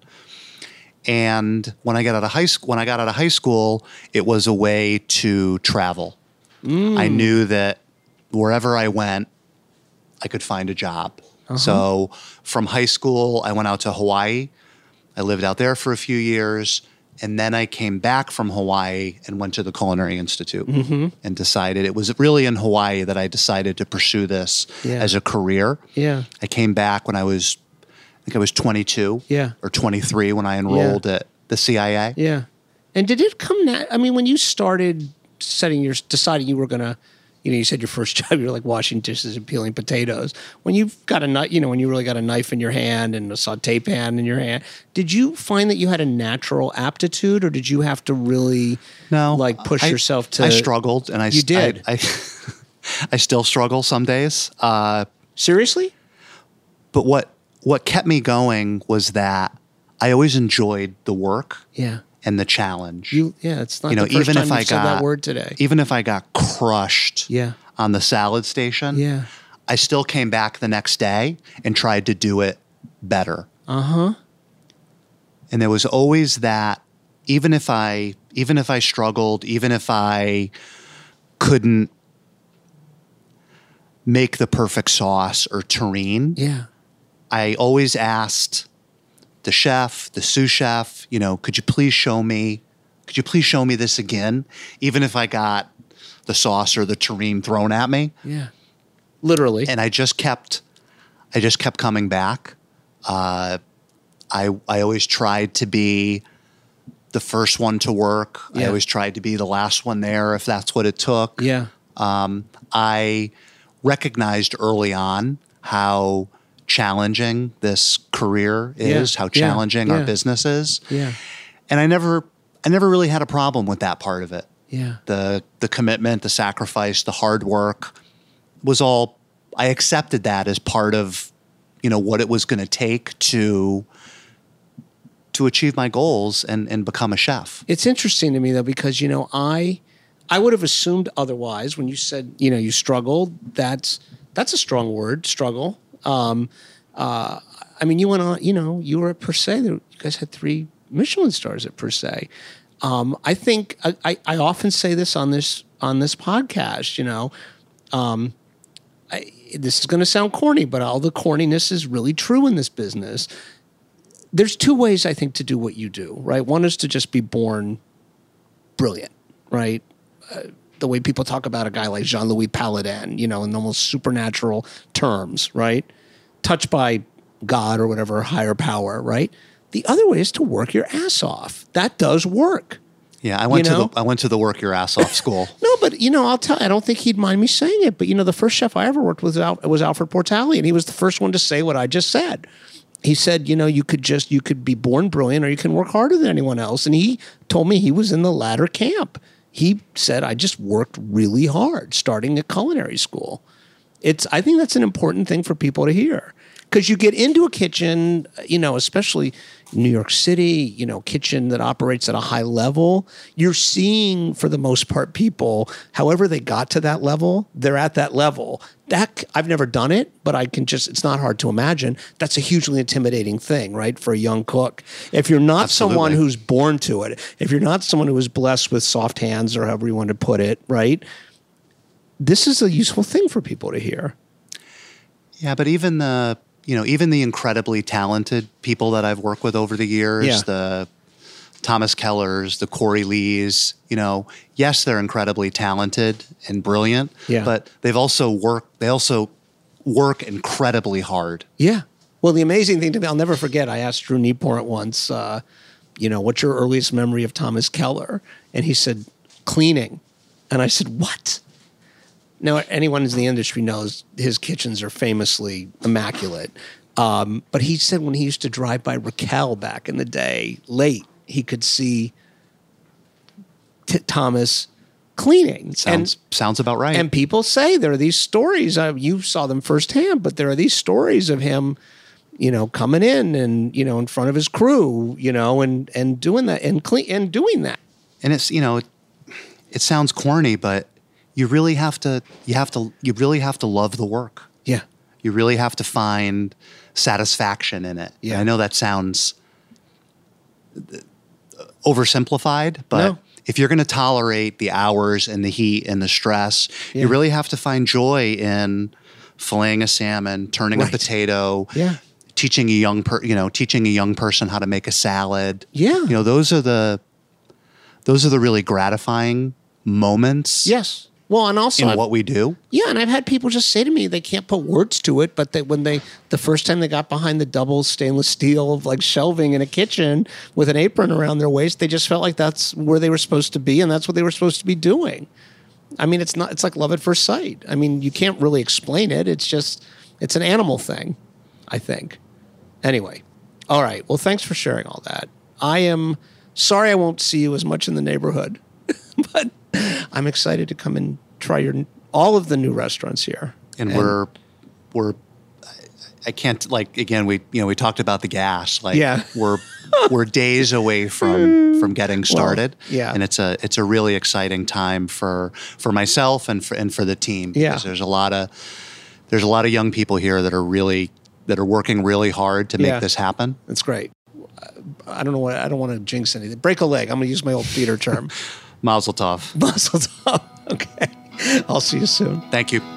And when I got out of high school, when I got out of high school, it was a way to travel. Mm. I knew that wherever I went, I could find a job. Uh-huh. So from high school, I went out to Hawaii. I lived out there for a few years. And then I came back from Hawaii and went to the Culinary Institute Mm-hmm. and decided it was really in Hawaii that I decided to pursue this Yeah. as a career. Yeah. I came back when I was, I think I was twenty-two Yeah. or twenty-three when I enrolled at the C I A. Yeah. And did it come? Na- I mean, when you started setting your, deciding you were gonna, you know, you said your first job, you were like washing dishes and peeling potatoes. When you've got a knife, you know, when you really got a knife in your hand and a saute pan in your hand, did you find that you had a natural aptitude, or did you have to really, No, like push I- yourself to? I struggled, and I You did. I, I, I still struggle some days. Uh, Seriously? but what what kept me going was that I always enjoyed the work Yeah. and the challenge. You. Yeah. It's not You know, the first even time if you've I said got that word today. even if I got crushed Yeah. on the salad station, Yeah. I still came back the next day and tried to do it better. Uh huh. And there was always that, even if I even if I struggled, even if I couldn't make the perfect sauce or terrine, Yeah. I always asked the chef, the sous chef, you know, could you please show me, could you please show me this again? Even if I got the sauce or the terrine thrown at me. Yeah. Literally. And I just kept, I just kept coming back. Uh, I I always tried to be the first one to work. I Yeah. always tried to be the last one there if that's what it took. Yeah. Um, I recognized early on how challenging this career is, Yeah. how Yeah. challenging Yeah. our business is. Yeah. And I never I never really had a problem with that part of it. Yeah. The the commitment, the sacrifice, the hard work was all I accepted that as part of, you know, what it was going to take to to achieve my goals and and become a chef. It's interesting to me though, because you know, I I would have assumed otherwise when you said, you know, you struggled. That's that's a strong word, struggle. Um, uh, I mean, you went on, you know, you were at Per Se. You guys had three Michelin stars at Per Se. Um, I think I, I, I often say this on this on this podcast. You know, um, I, this is going to sound corny, but all the corniness is really true in this business. There's two ways I think to do what you do, right? One is to just be born brilliant, right? Uh, the way people talk about a guy like Jean-Louis Paladin, you know, in almost supernatural terms, right? Touched by God or whatever higher power, right? The other way is to work your ass off. That does work. Yeah, I went You know? to the I went to the work your ass off school. No, but you know, I'll tell. I don't think he'd mind me saying it. But you know, the first chef I ever worked with was, Al, was Alfred Portali, and he was the first one to say what I just said. He said, you know, you could just you could be born brilliant, or you can work harder than anyone else. And he told me he was in the latter camp. He said, I just worked really hard starting at culinary school. It's. I think that's an important thing for people to hear. Because you get into a kitchen, you know, especially New York City, you know, kitchen that operates at a high level, you're seeing, for the most part, people, however they got to that level, they're at that level. That I've never done it, but I can just, it's not hard to imagine. That's a hugely intimidating thing, right, for a young cook. If you're not Absolutely. someone who's born to it, if you're not someone who is blessed with soft hands or however you want to put it, right, this is a useful thing for people to hear. Yeah, but even the you know, even the incredibly talented people that I've worked with over the years, Yeah. the Thomas Kellers, the Corey Lees, you know, yes, they're incredibly talented and brilliant, Yeah. but they've also worked, they also work incredibly hard. Yeah. Well, the amazing thing to me, I'll never forget, I asked Drew Nieporent once, uh, you know, what's your earliest memory of Thomas Keller? And he said, cleaning. And I said, what? Now, anyone in the industry knows his kitchens are famously immaculate. Um, but he said when he used to drive by Raquel back in the day, late, he could see T- Thomas cleaning. Sounds and, sounds about right. And people say there are these stories. Uh, you saw them firsthand, but there are these stories of him, you know, coming in and, you know, in front of his crew, you know, and and doing that and clean and doing that. And it's, you know, it, it sounds corny, but you really have to you have to you really have to love the work. Yeah. You really have to find satisfaction in it. Yeah. And I know that sounds oversimplified, but No. if you're going to tolerate the hours and the heat and the stress, Yeah. you really have to find joy in filleting a salmon, turning Right. a potato, Yeah. teaching a young per, you know, teaching a young person how to make a salad. Yeah. You know, those are the those are the really gratifying moments. Yes. Well, and also in I've- what we do. Yeah, and I've had people just say to me they can't put words to it, but that when they the first time they got behind the double stainless steel of like shelving in a kitchen with an apron around their waist, they just felt like that's where they were supposed to be and that's what they were supposed to be doing. I mean, it's not it's like love at first sight. I mean, you can't really explain it. It's just it's an animal thing, I think. Anyway. All right. Well, thanks for sharing all that. I am sorry I won't see you as much in the neighborhood. But I'm excited to come and try your all of the new restaurants here. And, we're we're I can't like again we you know we talked about the gas like Yeah. we're we're days away from from getting started. Well, yeah. And it's a it's a really exciting time for for myself and for and for the team Yeah. because there's a lot of there's a lot of young people here that are really that are working really hard to make Yeah. this happen. That's great. I don't know what I don't want to jinx anything. Break a leg. I'm going to use my old theater term. Mazel tov. Mazel tov. Okay. I'll see you soon. Thank you.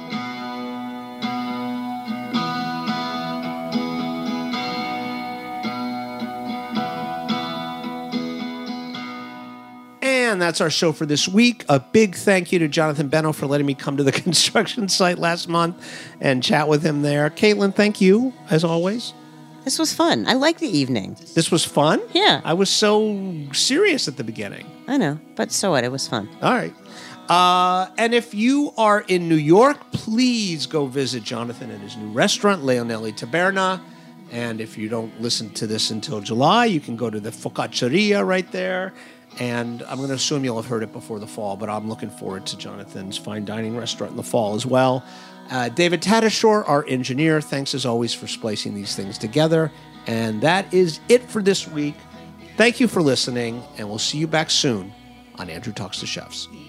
And that's our show for this week. A big thank you to Jonathan Beno for letting me come to the construction site last month and chat with him there. Caitlin, thank you, as always. This was fun. I like the evening. This was fun? Yeah. I was so serious at the beginning. I know, but so what? It was fun. All right. Uh, and if you are in New York, please go visit Jonathan at his new restaurant, Leonelli Taberna. And if you don't listen to this until July, you can go to the Focacceria right there. And I'm going to assume you'll have heard it before the fall, but I'm looking forward to Jonathan's fine dining restaurant in the fall as well. Uh, David Tatasciore, our engineer, thanks as always for splicing these things together. And that is it for this week. Thank you for listening, and we'll see you back soon on Andrew Talks to Chefs.